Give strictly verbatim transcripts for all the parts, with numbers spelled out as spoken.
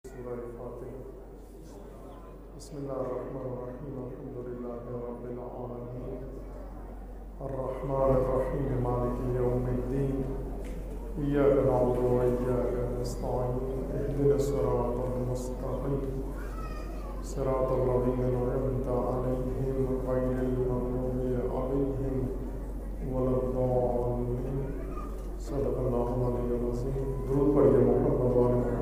سورہ فاتحہ۔ بسم اللہ الرحمن الرحیم، الحمد للہ رب العالمین، الرحمن الرحیم، مالک یوم الدین، ایاک نعبد و ایاک نستعین، اہدنا الصراط المستقیم، صراط الذین انعمت علیہم غیر المغضوب علیہم ولا الضالین۔ صدق اللہ العلی العظیم۔ درود پڑھیے محمد و آل محمد۔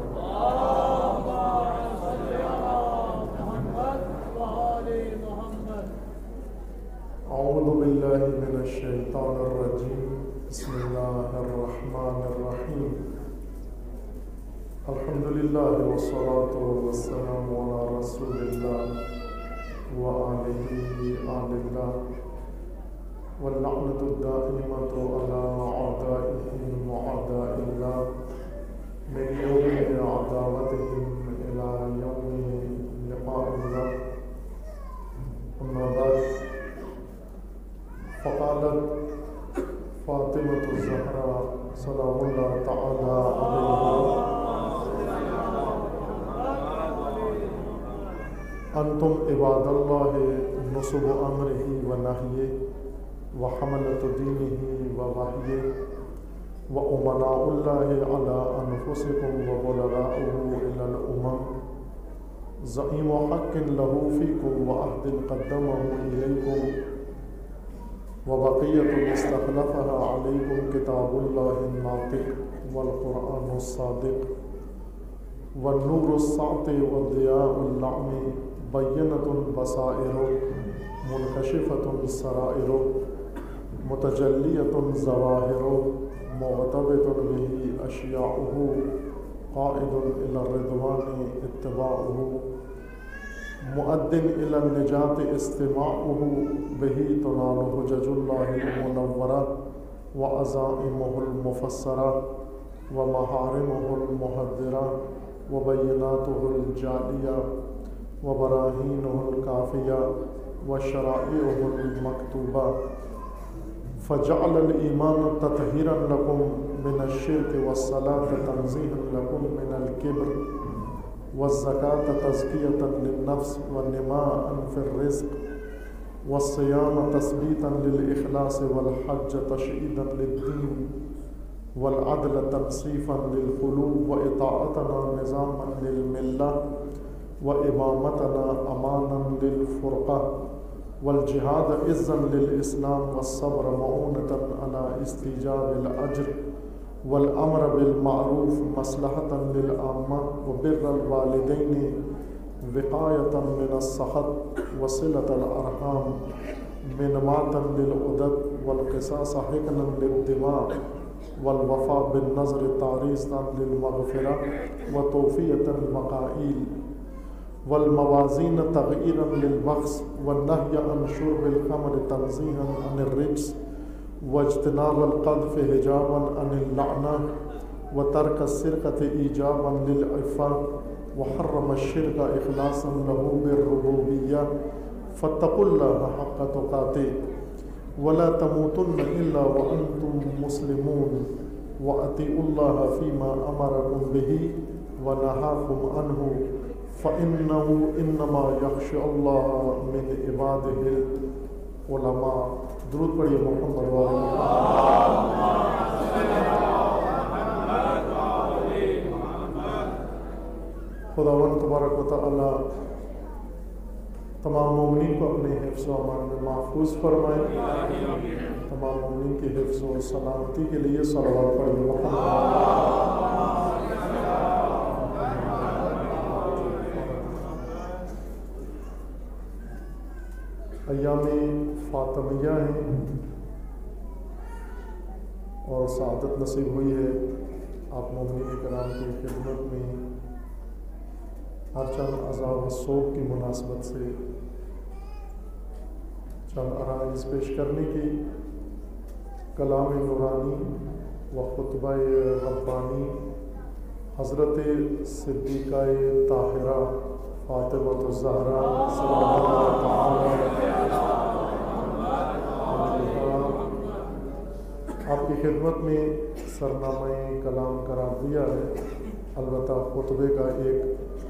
اعوذ باللہ من الشیطان الرجیم، بسم اللہ الرحمن الرحیم۔ الحمدللہ والصلاة والسلام علی رسول اللہ وآلہ آل اللہ، واللعنۃ الدائمۃ علی اعدائہم وأعداء اللہ من یوم عداوتہم الی یوم لقاء اللہ۔ اما بعد، فقالت فاطمة الزہرا سلام اللہ تعالی علیہا: انتم عباد اللہ نصب امرہ و نہیہ وحملۃ دینہ و وحیہ وامناء اللہ علی انفسکم وبلغاؤہ الی الامم، زعیم حق لہ فیکم وعہد قدمہ الیکم وبقیۃ استخلفها علیکم کتاب اللہ الناطق والقرآن الصادق والنور الساطع والضیاء اللعم، بینۃ بصائر منکشفۃ السرائر، متجلیۃ ظواہر، معتبط بہ اشیاؤہ، قائد الی الرضوان اتباعہ، مؤدن الی النجاة استماعہ، بہ تنال حجج اللہ المنورہ وعزائمہ المفسرہ ومحارمہ المحذرہ وبیناتہ الجالیہ وبراہینہ الکافیہ وشرائعہ المکتوبہ، فجعل الایمان تطہیرا لکم من الشرک والصلاة تنزیہا لکم من الکبر والزکاة تزکیۃ للنفس ونماء فی الرزق والصیام تثبیتا للإخلاص والحج تشعیدا للدین والعدل تنصیفا للقلوب وإطاعتنا نظاما للملہ وإمامتنا امانا للفرقہ والجہاد عزا للإسلام والصبر معونة على استیجاب الأجر والامر بالمعروف مصلحة للعامة وبر الوالدین وقایة من السخط وصلة الارحام منماتا للعدد والقصاص حقنا للدماء والوفاء بالنظر تعریضا للمغفرة وتوفیة المقائل والموازین تغییرا للبخس والنهی عن شرب الخمر تنزیہا عن الرجس واجتناب القذف حجابا عن اللعنة وترک السرقة ایجابا للعفة وحرم الشرك اخلاصا له بالربوبية، فاتقوا الله حق تقاته ولا تموتن الا وانتم مسلمون واطیعوا الله فيما امركم به ونهاكم عنه فإنه إنما يخشى الله من عباده العلماء۔ درود پڑھیے محمد و آل محمد۔ خداوند تبارک و تعالی تمام مومنین کو اپنے حفظ و امان میں محفوظ فرمائے۔ تمام مومنین کی حفظ و سلامتی کے لیے صلوات پڑھیے محمد۔ ایام فاطمیہ ہیں اور سعادت نصیب ہوئی ہے آپ مومنین کرام کی خدمت میں ہر چند عزا و سوگ کی مناسبت سے چند عرائض پیش کرنے کی، کلام نورانی و خطبہ ربانی حضرت صدیقہ طاہرہ فاطمۃ الزہرا سلام اللہ تعالی آپ کی خدمت میں سرنامہ کلام قرار دیا ہے۔ البتہ خطبے کا ایک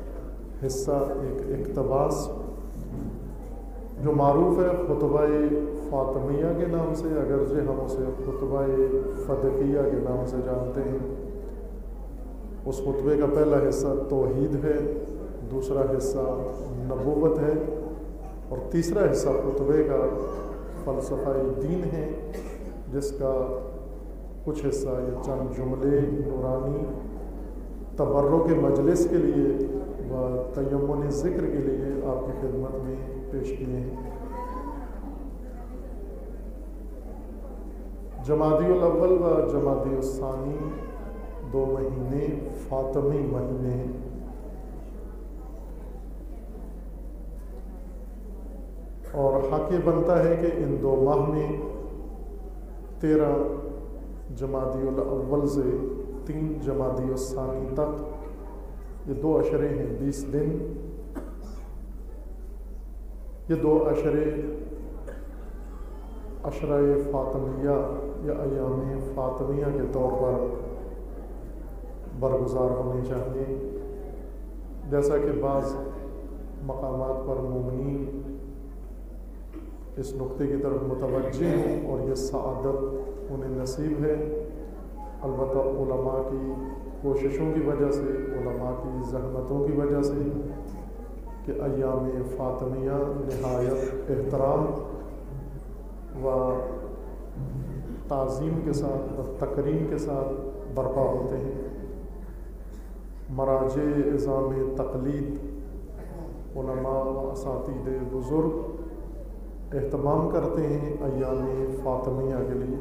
حصہ ایک اقتباس جو معروف ہے خطبہ فاطمیہ کے نام سے، اگرچہ ہم اسے خطبہ فدقیہ کے نام سے جانتے ہیں۔ اس خطبے کا پہلا حصہ توحید ہے، دوسرا حصہ نبوت ہے، اور تیسرا حصہ خطبے کا فلسفہ دین ہے، جس کا کچھ حصہ یہ چند جملے نورانی تبرک مجلس کے لیے و تیمن ذکر کے لیے آپ کی خدمت میں پیش کیے ہیں۔ جمادی الاول و جمادی الثانی دو مہینے فاطمی مہینے ہیں۔ اور حق یہ بنتا ہے کہ ان دو ماہ میں تیرہ جمادی الاول سے تین جمادی الثانی تک یہ دو عشرے ہیں، بیس دن۔ یہ دو عشرے عشرہ فاطمیہ یا ایام فاطمیہ کے طور پر برگزار ہونے چاہیے، جیسا کہ بعض مقامات پر مومنین اس نقطے کی طرف متوجہ ہیں اور یہ سعادت انہیں نصیب ہے۔ البتہ علماء کی کوششوں کی وجہ سے، علماء کی زحمتوں کی وجہ سے کہ ایام فاطمیہ نہایت احترام و تعظیم کے ساتھ اور تکریم کے ساتھ برپا ہوتے ہیں۔ مراجع عظام تقلید، علماء و اساتید بزرگ اہتمام کرتے ہیں ایام فاطمیہ کے لیے،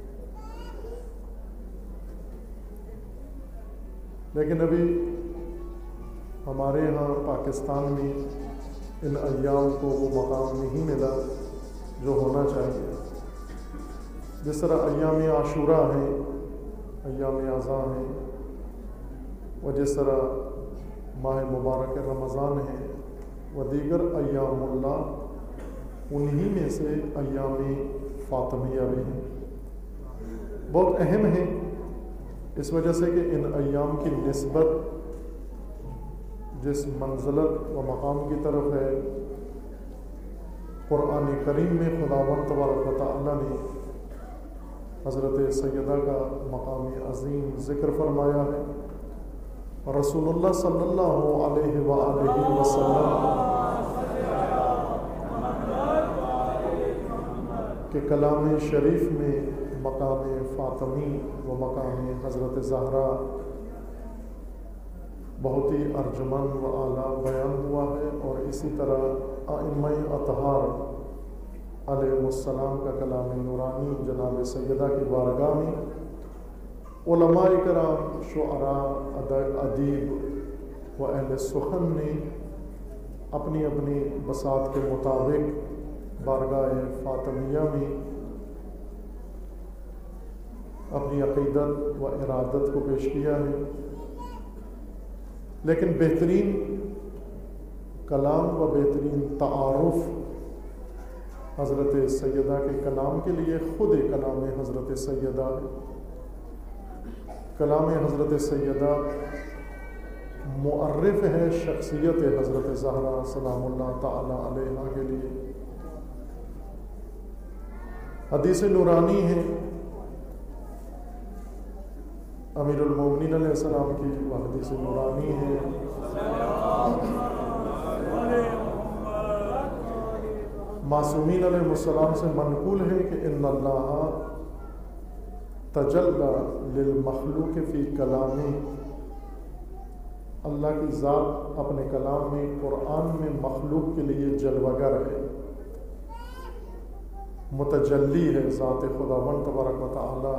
لیکن ابھی ہمارے ہاں پاکستان میں ان ایام کو وہ مقام نہیں ملا جو ہونا چاہیے۔ جس طرح ایام عاشوراء ہیں، ایام اعزاں ہیں، و جس طرح ماہ مبارک رمضان ہے و دیگر ایام اللہ، انہی میں سے ایام فاطمیہ بھی ہیں۔ بہت اہم ہیں اس وجہ سے کہ ان ایام کی نسبت جس منزلت و مقام کی طرف ہے، قرآن کریم میں خداوند تبارک و تعالیٰ نے حضرت سیدہ کا مقام عظیم ذکر فرمایا ہے، اور رسول اللہ صلی اللہ علیہ وآلہ وسلم کے کلام شریف میں مقام فاطمی و مقام حضرت زہرا بہت ہی ارجمند و اعلیٰ بیان ہوا ہے، اور اسی طرح ائمہ اطہار علیہ السلام کا کلام نورانی جناب سیدہ کی بارگاہ میں علماء کرام، شعراء، ادیب و اہل سخن نے اپنی اپنی بساط کے مطابق بارگاہ فاطمیہ میں اپنی عقیدت و ارادت کو پیش کیا ہے، لیکن بہترین کلام و بہترین تعارف حضرت سیدہ کے کلام کے لیے خود کلام حضرت سیدہ ہے۔ کلام حضرت سیدہ معرف ہے شخصیت حضرت زہرا سلام اللہ تعالی علیہا کے لیے۔ حدیث نورانی ہے امیر المومنین علیہ السلام کی، وہ حدیث نورانی ہے معصومین علیہ السلام سے منقول ہے کہ ان اللہ تجلی للمخلوق فی کلامی، اللہ کی ذات اپنے کلام میں قرآن میں مخلوق کے لیے جلوگر ہے، متجلی ہے۔ ذات خداوند تبارک و تعالی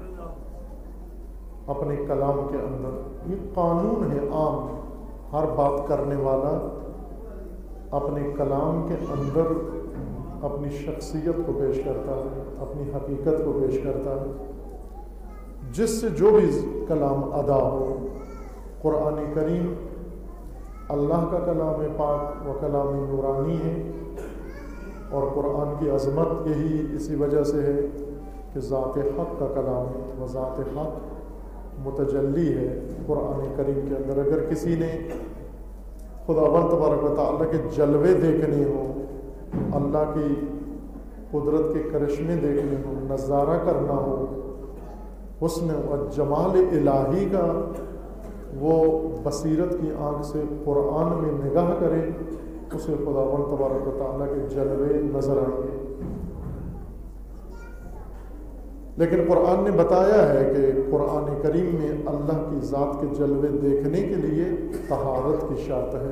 اپنے کلام کے اندر، یہ قانون ہے عام، ہر بات کرنے والا اپنے کلام کے اندر اپنی شخصیت کو پیش کرتا ہے، اپنی حقیقت کو پیش کرتا ہے، جس سے جو بھی کلام ادا ہو۔ قرآن کریم اللہ کا کلام پاک و کلام نورانی ہے، اور قرآن کی عظمت یہی اسی وجہ سے ہے کہ ذات حق کا کلام ہے، و ذات حق متجلی ہے قرآن کریم کے اندر۔ اگر کسی نے خداوند تبارک و تعالیٰ کے جلوے دیکھنے ہوں، اللہ کی قدرت کے کرشمے دیکھنے ہوں، نظارہ کرنا ہو، حسن و جمال الہی کا وہ بصیرت کی آنکھ سے قرآن میں نگاہ کرے، اسے خداوند تبارک و تعالیٰ کے جلوے نظر آئیں گے۔ لیکن قرآن نے بتایا ہے کہ قرآن کریم میں اللہ کی ذات کے جلوے دیکھنے کے لیے طہارت کی شرط ہے۔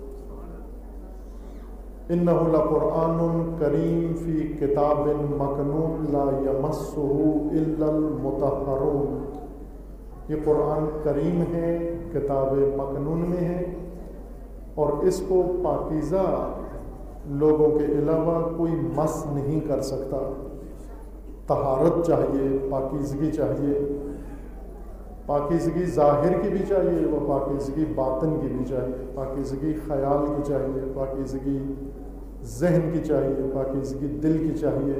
انہ لقرآن کریم فی کتاب مکنون لا یمسہ الا المطہرون، یہ قرآن کریم ہے، کتاب مکنون میں ہے، اور اس کو پاکیزہ لوگوں کے علاوہ کوئی مس نہیں کر سکتا۔ طہارت چاہیے، پاکیزگی چاہیے، پاکیزگی ظاہر کی بھی چاہیے، وہ پاکیزگی باطن کی بھی چاہیے، پاکیزگی خیال کی چاہیے، پاکیزگی ذہن کی چاہیے، پاکیزگی دل کی چاہیے۔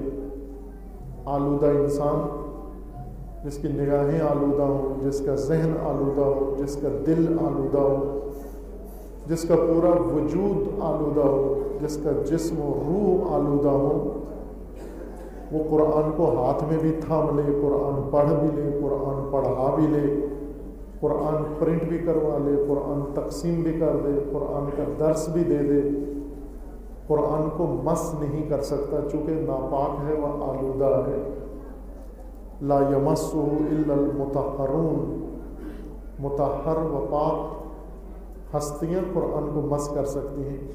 آلودہ انسان، جس کی نگاہیں آلودہ ہوں، جس کا ذہن آلودہ ہو، جس کا دل آلودہ ہو، جس کا پورا وجود آلودہ ہو، جس کا جسم و روح آلودہ ہو، وہ قرآن کو ہاتھ میں بھی تھام لے، قرآن پڑھ بھی لے، قرآن پڑھا بھی لے، قرآن پرنٹ بھی کروا لے، قرآن تقسیم بھی کر دے، قرآن کا درس بھی دے دے، قرآن کو مس نہیں کر سکتا، چونکہ ناپاک ہے، وہ آلودہ ہے۔ لا یمسہ الا المطہرون، مطہر و پاک ہستیاں قرآن کو مس کر سکتی ہیں۔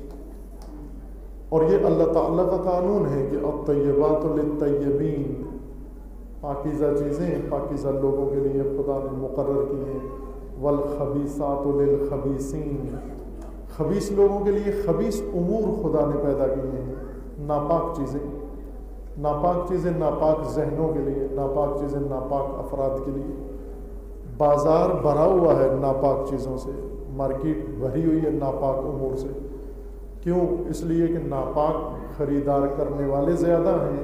اور یہ اللہ تعالیٰ کا قانون ہے کہ الطیبات للطیبین، پاکیزہ چیزیں پاکیزہ لوگوں کے لیے خدا نے مقرر کی ہیں، والخبیثات للخبیثین، خبیث لوگوں کے لیے خبیث امور خدا نے پیدا کیے ہیں، ناپاک چیزیں، ناپاک چیزیں ناپاک ذہنوں کے لیے، ناپاک چیزیں ناپاک افراد کے لیے۔ بازار بھرا ہوا ہے ناپاک چیزوں سے، مارکیٹ بھری ہوئی ہے ناپاک امور سے۔ کیوں؟ اس لیے کہ ناپاک خریدار کرنے والے زیادہ ہیں،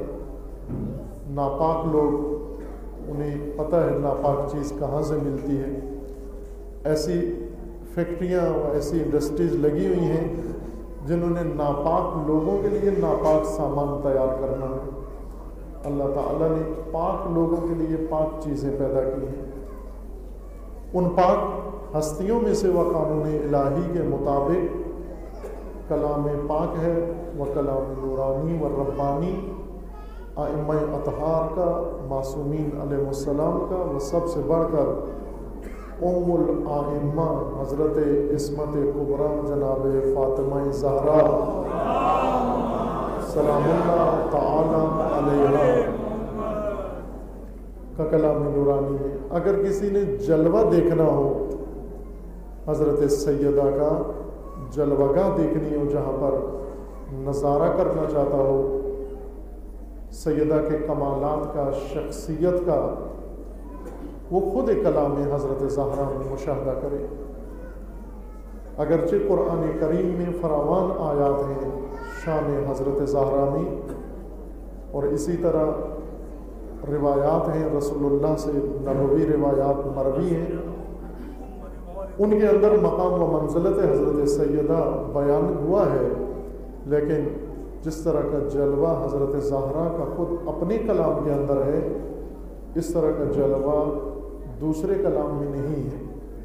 ناپاک لوگ، انہیں پتہ ہے ناپاک چیز کہاں سے ملتی ہے۔ ایسی فیکٹریاں اور ایسی انڈسٹریز لگی ہوئی ہیں جنہوں نے ناپاک لوگوں کے لیے ناپاک سامان تیار کرنا ہے۔ اللہ تعالیٰ نے پاک لوگوں کے لیے پاک چیزیں پیدا کی ہیں۔ ان پاک ہستیوں میں سے وہ قانون الہی کے مطابق کلام پاک ہے، وہ کلام نورانی و ربانی، ائمہ اطہار کا، معصومین علیہ السلام کا، وہ سب سے بڑھ کر ام الائمہ حضرت عصمت کبریٰ جناب فاطمہ زہرا سلام اللہ تعالی علیہا کا کلام نورانی ہے۔ اگر کسی نے جلوہ دیکھنا ہو، حضرت سیدہ کا جلوہ گاہ دیکھنی ہو، جہاں پر نظارہ کرنا چاہتا ہو سیدہ کے کمالات کا، شخصیت کا، وہ خود کلام حضرت زہرا میں مشاہدہ کرے۔ اگرچہ قرآن کریم میں فراوان آیات ہیں شان حضرت زہرا میں، اور اسی طرح روایات ہیں رسول اللہ سے، نبوی روایات مروی ہیں، ان کے اندر مقام و منزلت حضرت سیدہ بیان ہوا ہے، لیکن جس طرح کا جلوہ حضرت زہرا کا خود اپنے کلام کے اندر ہے، اس طرح کا جلوہ دوسرے کلام میں نہیں ہے۔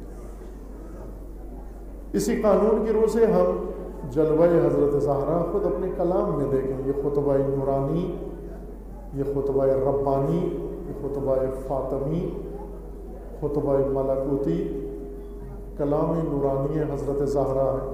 اسی قانون کی روح سے ہم جلوہ حضرت زہرا خود اپنے کلام میں دیکھیں، یہ خطبہ نورانی، یہ خطبہ ربانی، یہ خطبہ فاطمی، خطبہ ملکوتی، کلام نورانی حضرت زہرا ہے،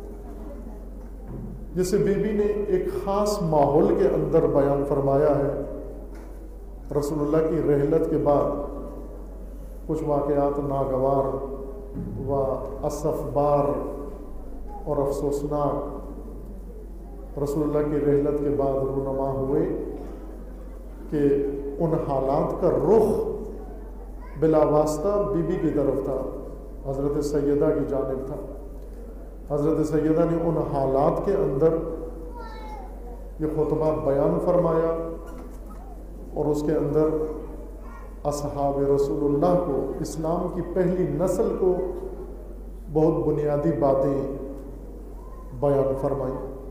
جسے بی بی نے ایک خاص ماحول کے اندر بیان فرمایا ہے۔ رسول اللہ کی رحلت کے بعد کچھ واقعات ناگوار و اسف بار اور افسوسناک رسول اللہ کی رحلت کے بعد رونما ہوئے کہ ان حالات کا رخ بلا واسطہ بی بی کی طرف تھا، حضرت سیدہ کی جانب تھا۔ حضرت سیدہ نے ان حالات کے اندر یہ خطبہ بیان فرمایا، اور اس کے اندر اصحاب رسول اللہ کو، اسلام کی پہلی نسل کو بہت بنیادی باتیں بیان فرمائی۔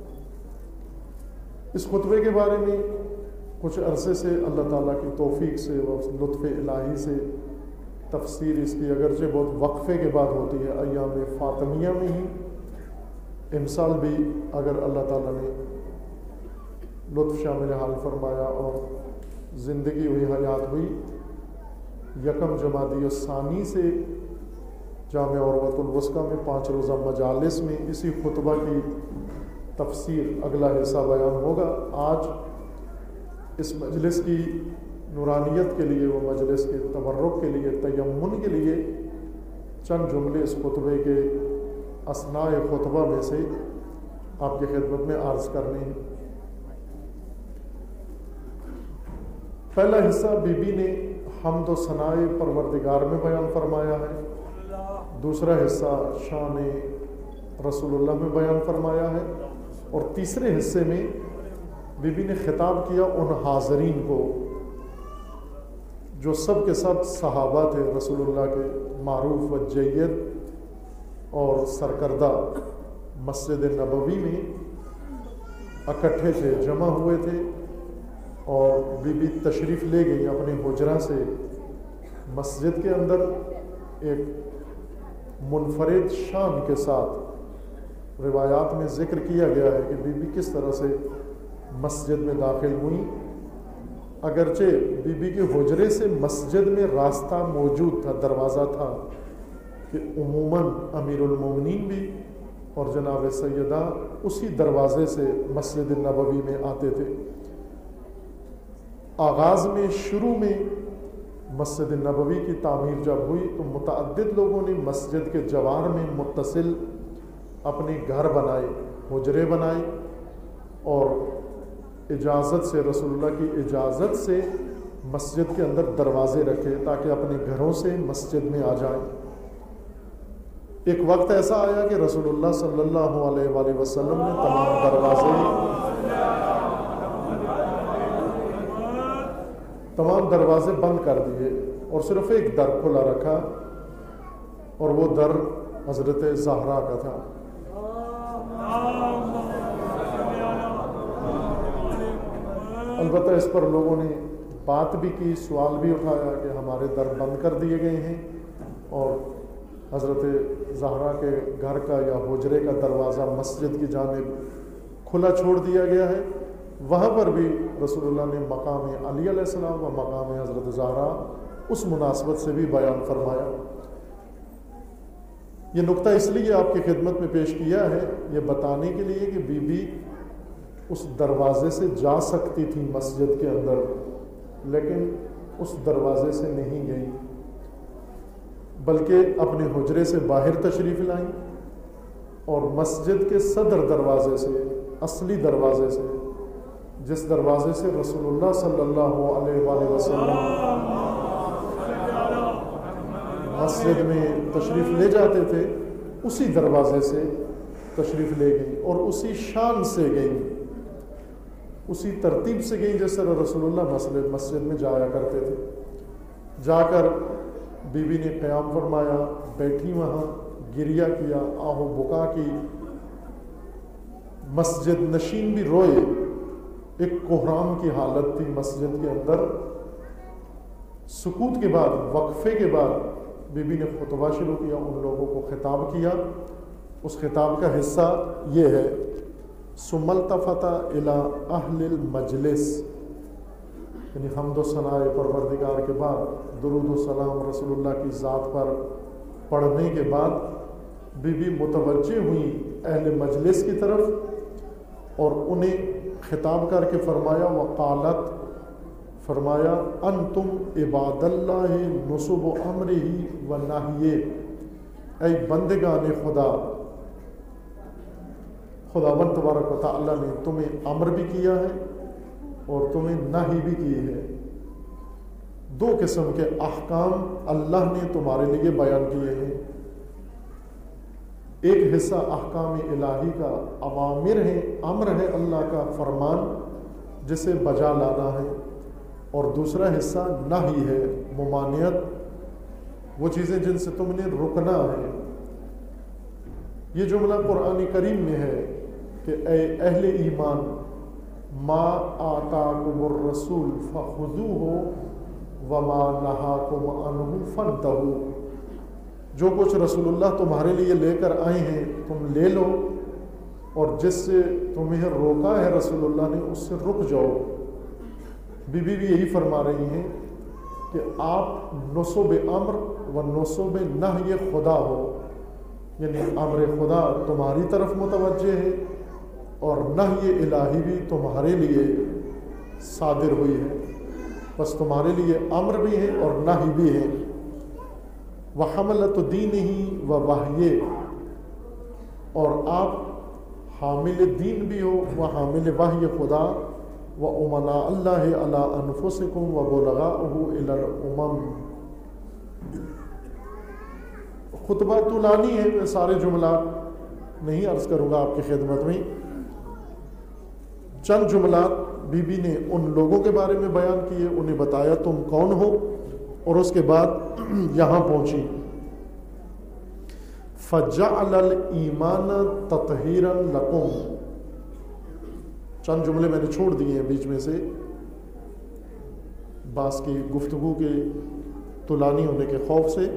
اس خطبے کے بارے میں کچھ عرصے سے اللہ تعالیٰ کی توفیق سے و لطف الہی سے تفسیر اس کی اگرچہ بہت وقفے کے بعد ہوتی ہے، ایام فاطمیہ میں ہی امسال بھی اگر اللہ تعالیٰ نے لطف شامل حال فرمایا اور زندگی ہوئی، حیات ہوئی، یکم جمادی الثانی سے جامع عروۃ الوثقی میں پانچ روزہ مجالس میں اسی خطبہ کی تفسیر اگلا حصہ بیان ہوگا۔ آج اس مجلس کی نورانیت کے لیے، وہ مجلس کے تبرک کے لیے، تیمن کے لیے چند جملے اس خطبے کے اثناء خطبہ میں سے آپ کی خدمت میں عرض کرنے ہیں۔ پہلا حصہ بی بی نے حمد و ثناء پروردگار میں بیان فرمایا ہے، دوسرا حصہ شان رسول اللہ میں بیان فرمایا ہے، اور تیسرے حصے میں بی بی نے خطاب کیا ان حاضرین کو جو سب کے سب صحابہ تھے رسول اللہ کے، معروف و جید اور سرکردہ مسجد نبوی میں اکٹھے تھے، جمع ہوئے تھے، اور بی بی تشریف لے گئی اپنے حجرہ سے مسجد کے اندر ایک منفرد شان کے ساتھ۔ روایات میں ذکر کیا گیا ہے کہ بی بی کس طرح سے مسجد میں داخل ہوئیں، اگرچہ بی بی کے حجرے سے مسجد میں راستہ موجود تھا، دروازہ تھا کہ عموماً امیر المومنین بھی اور جناب سیدہ اسی دروازے سے مسجد نبوی میں آتے تھے۔ آغاز میں شروع میں مسجد نبوی کی تعمیر جب ہوئی تو متعدد لوگوں نے مسجد کے جوار میں متصل اپنے گھر بنائے، حجرے بنائے، اور اجازت سے، رسول اللہ کی اجازت سے مسجد کے اندر دروازے رکھے تاکہ اپنے گھروں سے مسجد میں آ جائیں۔ ایک وقت ایسا آیا کہ رسول اللہ صلی اللہ علیہ وآلہ وسلم نے تمام دروازے تمام دروازے بند کر دیے اور صرف ایک در کھلا رکھا، اور وہ در حضرت زہرا کا تھا۔ البتہ اس پر لوگوں نے بات بھی کی، سوال بھی اٹھایا کہ ہمارے در بند کر دیے گئے ہیں اور حضرت زہرا کے گھر کا یا حجرے کا دروازہ مسجد کی جانب کھلا چھوڑ دیا گیا ہے۔ وہاں پر بھی رسول اللہ نے مقام علی علیہ السلام و مقام حضرت زہرا اس مناسبت سے بھی بیان فرمایا۔ یہ نقطہ اس لیے آپ کی خدمت میں پیش کیا ہے، یہ بتانے کے لیے کہ بی بی اس دروازے سے جا سکتی تھی مسجد کے اندر، لیکن اس دروازے سے نہیں گئی، بلکہ اپنے حجرے سے باہر تشریف لائیں اور مسجد کے صدر دروازے سے، اصلی دروازے سے، جس دروازے سے رسول اللہ صلی اللہ علیہ وآلہ وسلم مسجد میں تشریف لے جاتے تھے، اسی دروازے سے تشریف لے گئی اور اسی شان سے گئی، اسی ترتیب سے گئی جس طرح رسول اللہ مسجد مسجد میں جایا کرتے تھے۔ جا کر بی بی نے قیام فرمایا، بیٹھی وہاں، گریہ کیا، آہ و بکا کی، مسجد نشین بھی روئے، ایک کوہرام کی حالت تھی مسجد کے اندر۔ سکوت کے بعد، وقفے کے بعد بی بی نے خطبہ شروع کیا، ان لوگوں کو خطاب کیا۔ اس خطاب کا حصہ یہ ہے: ثم التفت الی اہل المجلس، یعنی حمد و ثناء پروردگار کے بعد درود و سلام رسول اللہ کی ذات پر پڑھنے کے بعد بی بی متوجہ ہوئیں اہل مجلس کی طرف اور انہیں خطاب کر کے فرمایا، وقالت، فرمایا، انتم عباد اللہ نصب امرہ و نہیہ، اے بندگان خدا، خداوند تبارک و تعالیٰ نے تمہیں امر بھی کیا ہے اور تمہیں نہی بھی کی ہے۔ دو قسم کے احکام اللہ نے تمہارے لیے بیان کیے ہیں، ایک حصہ احکام الہی کا اوامر ہے، امر ہے اللہ کا فرمان جسے بجا لانا ہے، اور دوسرا حصہ نہی ہے، ممانعت، وہ چیزیں جن سے تم نے رکنا ہے۔ یہ جملہ قرآن کریم میں ہے کہ اے اہل ایمان، ما آتاکم الرسول فخذوہ وما نہاکم عنہ فانتہوا، جو کچھ رسول اللہ تمہارے لیے لے کر آئے ہیں تم لے لو، اور جس سے تمہیں روکا ہے رسول اللہ نے اس سے رک جاؤ۔ بی بی بھی یہی فرما رہی ہیں کہ آپ نصب امر و نصب نہی خدا ہو، یعنی امر خدا تمہاری طرف متوجہ ہے اور نہی الہی بھی تمہارے لیے صادر ہوئی ہے، بس تمہارے لیے امر بھی ہے اور نہی بھی ہے۔ وحملۃ دینہ و وحی، اور آپ حامل دین بھی ہو و حامل وحی خدا، و امناء اللہ علی انفسکم و بلغاؤہ الی الامم۔ خطبہ طولانی ہے، میں سارے جملات نہیں عرض کروں گا آپ کی خدمت میں، چند جملات بی بی نے ان لوگوں کے بارے میں بیان کیے، انہیں بتایا تم کون ہو، اور اس کے بعد یہاں پہنچی فَجَعَلَ الْإِيمَانَ تَطْهِيرًا لَكُمْ۔ چند جملے میں نے چھوڑ دیے ہیں بیچ میں سے، بعض کی گفتگو کے طولانی ہونے کے خوف سے۔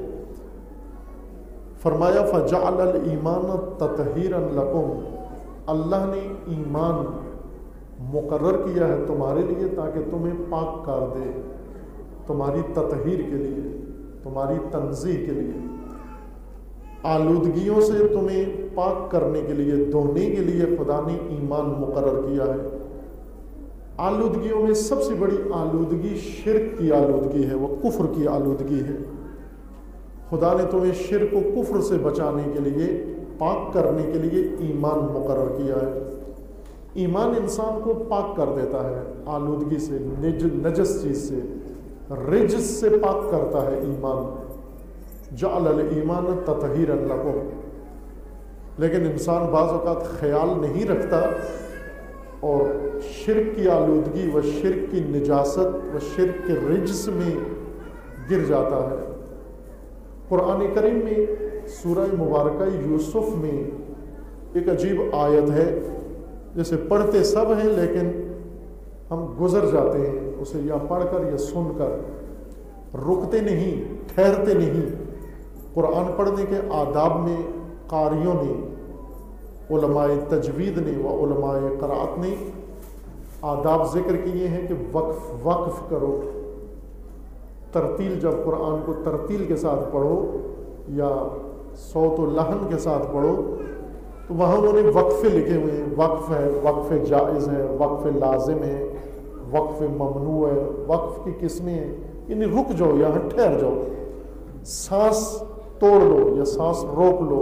فرمایا فَجَعَلَ الْإِيمَانَ تَطْهِيرًا لَكُمْ، اللہ نے ایمان مقرر کیا ہے تمہارے لیے تاکہ تمہیں پاک کر دے، تمہاری تطہیر کے لیے، تمہاری تنزیہ کے لیے، آلودگیوں سے تمہیں پاک کرنے کے لیے، دھونے کے لیے خدا نے ایمان مقرر کیا ہے۔ آلودگیوں میں سب سے بڑی آلودگی شرک کی آلودگی ہے، وہ کفر کی آلودگی ہے۔ خدا نے تمہیں شرک و کفر سے بچانے کے لیے، پاک کرنے کے لیے ایمان مقرر کیا ہے۔ ایمان انسان کو پاک کر دیتا ہے آلودگی سے، نج نجس چیز سے، رجس سے پاک کرتا ہے ایمان۔ جعل الایمان تطہیرا لکم، لیکن انسان بعض اوقات خیال نہیں رکھتا اور شرک کی آلودگی و شرک کی نجاست و شرک کے رجس میں گر جاتا ہے۔ قرآن کریم میں سورہ مبارکہ یوسف میں ایک عجیب آیت ہے، جسے پڑھتے سب ہیں لیکن ہم گزر جاتے ہیں اسے، یا پڑھ کر یا سن کر، رکتے نہیں، ٹھہرتے نہیں۔ قرآن پڑھنے کے آداب میں قاریوں نے، علماء تجوید نے و علماء قرأت نے آداب ذکر کیے ہیں کہ وقف وقف کرو، ترتیل، جب قرآن کو ترتیل کے ساتھ پڑھو یا صوت و لحن کے ساتھ پڑھو تو وہاں انہوں نے وقفے لکھے ہوئے ہیں، وقف ہے، وقف جائز ہے، وقف لازم ہے، وقف ممنوع ہے، وقف کی قسمیں ہیں، یعنی رک جاؤ، یہاں ٹھہر جاؤ، سانس توڑ لو یا سانس روک لو،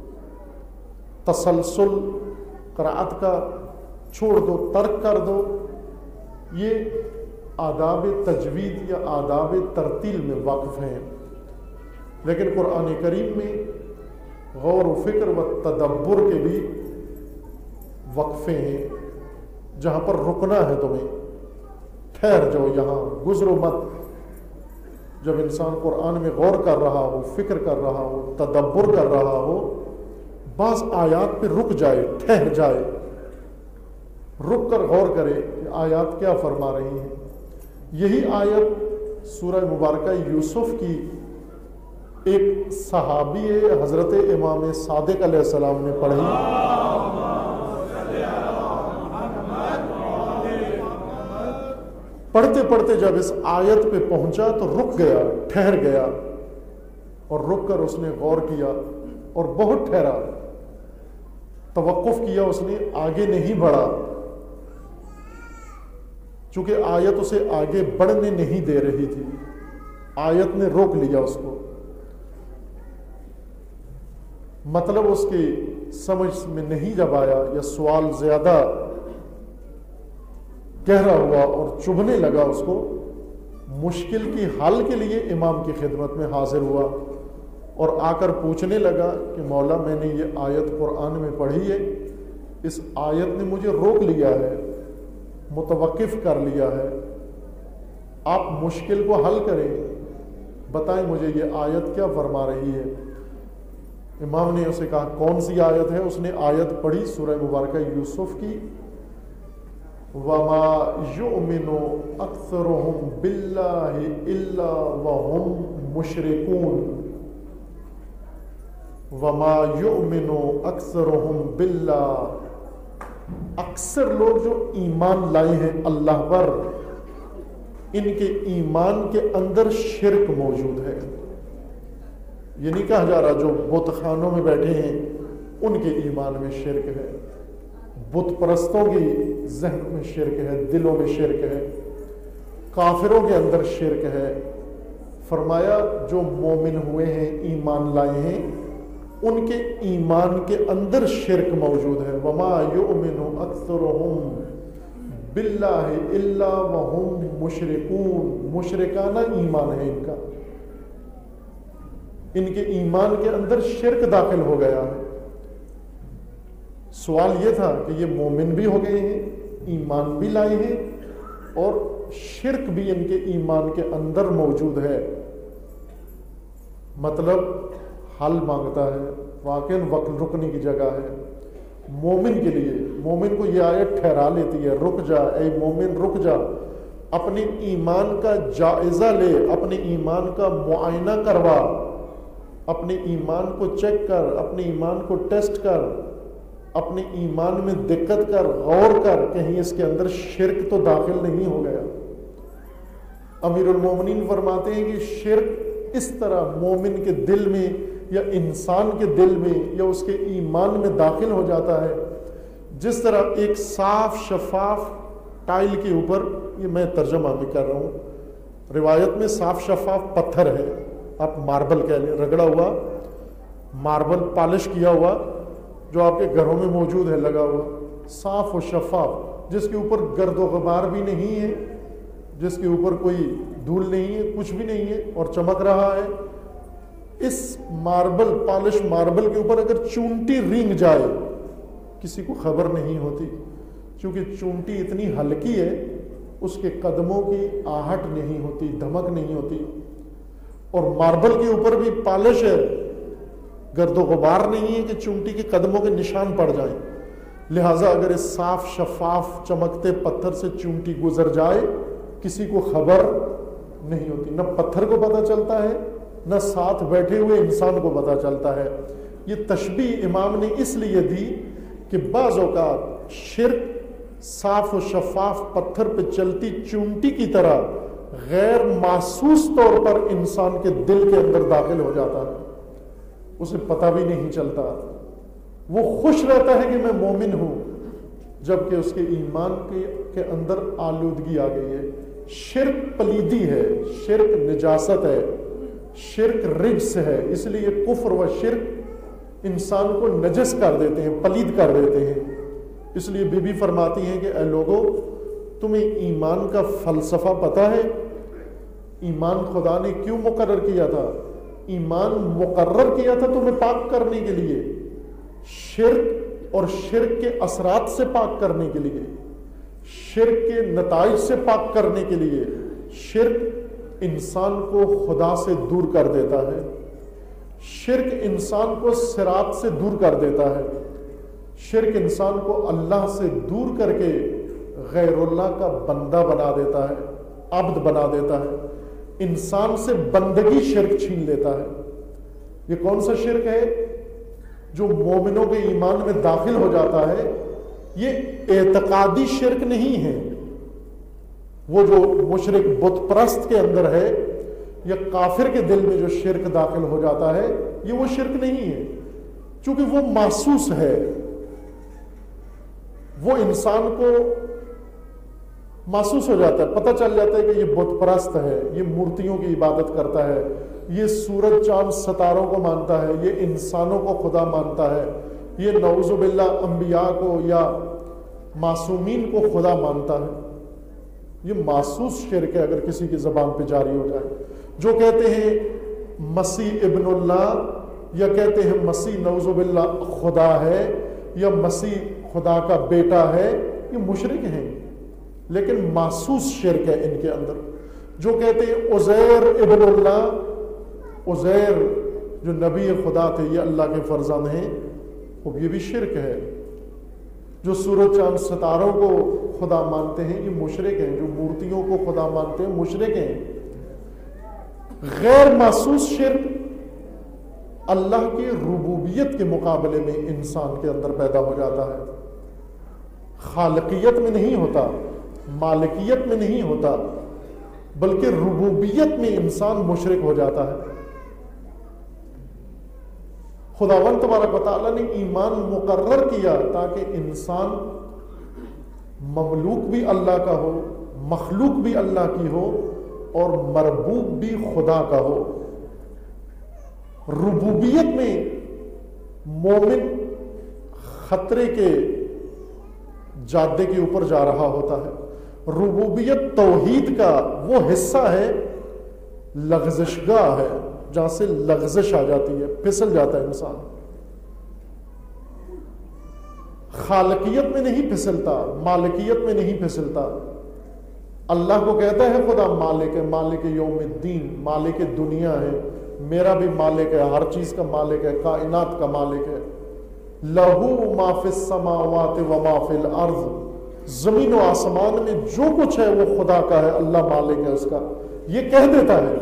تسلسل قرأت کا چھوڑ دو، ترک کر دو۔ یہ آداب تجوید یا آداب ترتیل میں وقف ہیں، لیکن قرآن کریم میں غور و فکر و تدبر کے بھی وقفے ہیں، جہاں پر رکنا ہے تمہیں، ٹھہر جاؤ، یہاں گزرو مت۔ جب انسان قرآن میں غور کر رہا ہو، فکر کر رہا ہو، تدبر کر رہا ہو، بعض آیات پہ رک جائے، ٹھہر جائے، رک کر غور کرے کہ آیات کیا فرما رہی ہیں۔ یہی آیت سورہ مبارکہ یوسف کی ایک صحابی حضرت امام صادق علیہ السلام نے پڑھی، پڑھتے پڑھتے جب اس آیت پہ پہنچا تو رک گیا، ٹھہر گیا، اور رک کر اس نے غور کیا اور بہت ٹھہرا، توقف کیا، اس نے آگے نہیں بڑھا، چونکہ آیت اسے آگے بڑھنے نہیں دے رہی تھی، آیت نے روک لیا اس کو۔ مطلب اس کی سمجھ میں نہیں جب آیا یا سوال زیادہ گہرا ہوا اور چبھنے لگا اس کو، مشکل کی حل کے لیے امام کی خدمت میں حاضر ہوا اور آ کر پوچھنے لگا کہ مولا میں نے یہ آیت قرآن میں پڑھی ہے، اس آیت نے مجھے روک لیا ہے، متوقف کر لیا ہے، آپ مشکل کو حل کریں، بتائیں مجھے یہ آیت کیا فرما رہی ہے۔ امام نے اسے کہا کون سی آیت ہے؟ اس نے آیت پڑھی سورہ مبارکہ یوسف کی، وَمَا يُؤْمِنُ أَكْثَرُهُمْ بِاللَّهِ إِلَّا وَهُمْ مُشْرِكُونَ وَمَا يُؤْمِنُ أَكْثَرُهُمْ بِاللَّهِ، اکثر لوگ جو ایمان لائے ہیں اللہ پر، ان کے ایمان کے اندر شرک موجود ہے۔ یہ نہیں کہا جا رہا جو بت خانوں میں بیٹھے ہیں ان کے ایمان میں شرک ہے، بت پرستوں کی ذہن میں شرک ہے، دلوں میں شرک ہے، کافروں کے اندر شرک ہے۔ فرمایا جو مومن ہوئے ہیں، ایمان لائے ہیں، ان کے ایمان کے اندر شرک موجود ہے۔ وما یؤمن اکثرهم باللہ الا وهم مشرکون، مشرکانہ ایمان ہے ان کا، ان کے ایمان کے اندر شرک داخل ہو گیا ہے۔ سوال یہ تھا کہ یہ مومن بھی ہو گئے ہیں، ایمان بھی لائے ہیں، اور شرک بھی ان کے ایمان کے اندر موجود ہے، مطلب حل مانگتا ہے، واقعاً وقت رکنے کی جگہ ہے مومن کے لیے۔ مومن کو یہ آیت ٹھہرا لیتی ہے، رک جا اے مومن، رک جا، اپنے ایمان کا جائزہ لے، اپنے ایمان کا معائنہ کروا، اپنے ایمان کو چیک کر، اپنے ایمان کو ٹیسٹ کر، اپنے ایمان میں دقت کر، غور کر، کہیں اس کے اندر شرک تو داخل نہیں ہو گیا۔ امیر المومنین فرماتے ہیں کہ شرک اس طرح مومن کے دل میں یا انسان کے دل میں یا اس کے ایمان میں داخل ہو جاتا ہے جس طرح ایک صاف شفاف ٹائل کے اوپر، یہ میں ترجمہ بھی کر رہا ہوں، روایت میں صاف شفاف پتھر ہے، آپ ماربل کہہ لیں، رگڑا ہوا ماربل، پالش کیا ہوا، جو آپ کے گھروں میں موجود ہے لگا ہوا، صاف و شفاف، جس کے اوپر گرد و غبار بھی نہیں ہے، جس کے اوپر کوئی دھول نہیں ہے، کچھ بھی نہیں ہے، اور چمک رہا ہے۔ اس ماربل، پالش ماربل کے اوپر اگر چونٹی رینگ جائے کسی کو خبر نہیں ہوتی، چونکہ چونٹی اتنی ہلکی ہے، اس کے قدموں کی آہٹ نہیں ہوتی، دھمک نہیں ہوتی، اور ماربل کے اوپر بھی پالش ہے، گرد و غبار نہیں ہے کہ چونٹی کے قدموں کے نشان پڑ جائیں۔ لہٰذا اگر اس صاف شفاف چمکتے پتھر سے چونٹی گزر جائے کسی کو خبر نہیں ہوتی، نہ پتھر کو پتہ چلتا ہے نہ ساتھ بیٹھے ہوئے انسان کو پتہ چلتا ہے۔ یہ تشبیہ امام نے اس لیے دی کہ بعض اوقات شرک صاف و شفاف پتھر پہ چلتی چونٹی کی طرح غیر محسوس طور پر انسان کے دل کے اندر داخل ہو جاتا ہے، اسے پتہ بھی نہیں چلتا، وہ خوش رہتا ہے کہ میں مومن ہوں، جبکہ اس کے ایمان کے کے اندر آلودگی آ گئی ہے۔ شرک پلیدی ہے، شرک نجاست ہے، شرک رجس ہے، اس لیے کفر و شرک انسان کو نجس کر دیتے ہیں، پلید کر دیتے ہیں۔ اس لیے بی بی فرماتی ہیں کہ اے لوگو، تمہیں ایمان کا فلسفہ پتہ ہے؟ ایمان خدا نے کیوں مقرر کیا تھا؟ ایمان مقرر کیا تھا تمہیں پاک کرنے کے لیے، شرک اور شرک کے اثرات سے پاک کرنے کے لیے، شرک کے نتائج سے پاک کرنے کے لیے۔ شرک انسان کو خدا سے دور کر دیتا ہے، شرک انسان کو صراط سے دور کر دیتا ہے، شرک انسان کو اللہ سے دور کر کے غیر اللہ کا بندہ بنا دیتا ہے، عبد بنا دیتا ہے، انسان سے بندگی شرک چھین لیتا ہے۔ یہ کون سا شرک ہے جو مومنوں کے ایمان میں داخل ہو جاتا ہے؟ یہ اعتقادی شرک نہیں ہے، وہ جو مشرک بت پرست کے اندر ہے یا کافر کے دل میں جو شرک داخل ہو جاتا ہے، یہ وہ شرک نہیں ہے، چونکہ وہ محسوس ہے، وہ انسان کو محسوس ہو جاتا ہے، پتہ چل جاتا ہے کہ یہ بت پرست ہے، یہ مورتیوں کی عبادت کرتا ہے، یہ سورج چاند ستاروں کو مانتا ہے، یہ انسانوں کو خدا مانتا ہے، یہ نعوذ باللہ انبیاء کو یا معصومین کو خدا مانتا ہے۔ یہ محسوس شرک ہے اگر کسی کی زبان پہ جاری ہو جائے۔ جو کہتے ہیں مسیح ابن اللہ، یا کہتے ہیں مسیح نعوذ باللہ خدا ہے، یا مسیح خدا کا بیٹا ہے، یہ مشرک ہیں، لیکن محسوس شرک ہے ان کے اندر۔ جو کہتے ہیں عزیر ابن اللہ، عزیر جو نبی خدا تھے یہ اللہ کے فرزند ہیں، اب یہ بھی شرک ہے۔ جو سورج چاند ستاروں کو خدا مانتے ہیں یہ مشرک ہیں، جو مورتیوں کو خدا مانتے ہیں مشرک ہیں۔ غیر محسوس شرک اللہ کی ربوبیت کے مقابلے میں انسان کے اندر پیدا ہو جاتا ہے، خالقیت میں نہیں ہوتا، مالکیت میں نہیں ہوتا، بلکہ ربوبیت میں انسان مشرک ہو جاتا ہے۔ خداوند تبارک و تعالیٰ نے ایمان مقرر کیا تاکہ انسان مملوک بھی اللہ کا ہو، مخلوق بھی اللہ کی ہو، اور مربوب بھی خدا کا ہو۔ ربوبیت میں مومن خطرے کے جادے کے اوپر جا رہا ہوتا ہے۔ ربوبیت توحید کا وہ حصہ ہے، لغزش گاہ ہے جہاں سے لغزش آ جاتی ہے، پھسل جاتا ہے انسان۔ خالقیت میں نہیں پھسلتا، مالکیت میں نہیں پھسلتا۔ اللہ کو کہتا ہے خدا مالک ہے، مالک یوم الدین، مالک دنیا ہے، میرا بھی مالک ہے، ہر چیز کا مالک ہے، کائنات کا مالک ہے۔ لہو ما فی السماوات و ما فی الارض، زمین و آسمان میں جو کچھ ہے وہ خدا کا ہے، اللہ مالک ہے اس کا، یہ کہہ دیتا ہے۔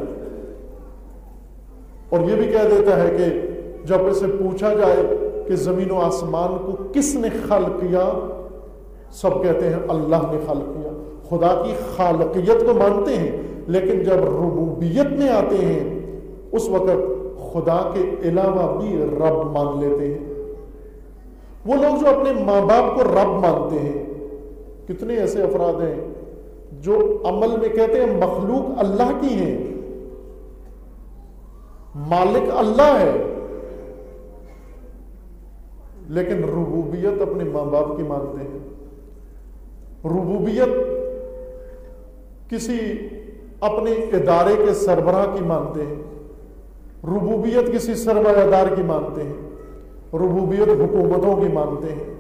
اور یہ بھی کہہ دیتا ہے کہ جب اسے پوچھا جائے کہ زمین و آسمان کو کس نے خلق کیا، سب کہتے ہیں اللہ نے خلق کیا۔ خدا کی خالقیت کو مانتے ہیں، لیکن جب ربوبیت میں آتے ہیں اس وقت خدا کے علاوہ بھی رب مان لیتے ہیں۔ وہ لوگ جو اپنے ماں باپ کو رب مانتے ہیں، کتنے ایسے افراد ہیں جو عمل میں کہتے ہیں مخلوق اللہ کی ہیں، مالک اللہ ہے، لیکن ربوبیت اپنے ماں باپ کی مانتے ہیں۔ ربوبیت کسی اپنے ادارے کے سربراہ کی مانتے ہیں، ربوبیت کسی سرمایہ دار کی مانتے ہیں، ربوبیت حکومتوں کی مانتے ہیں۔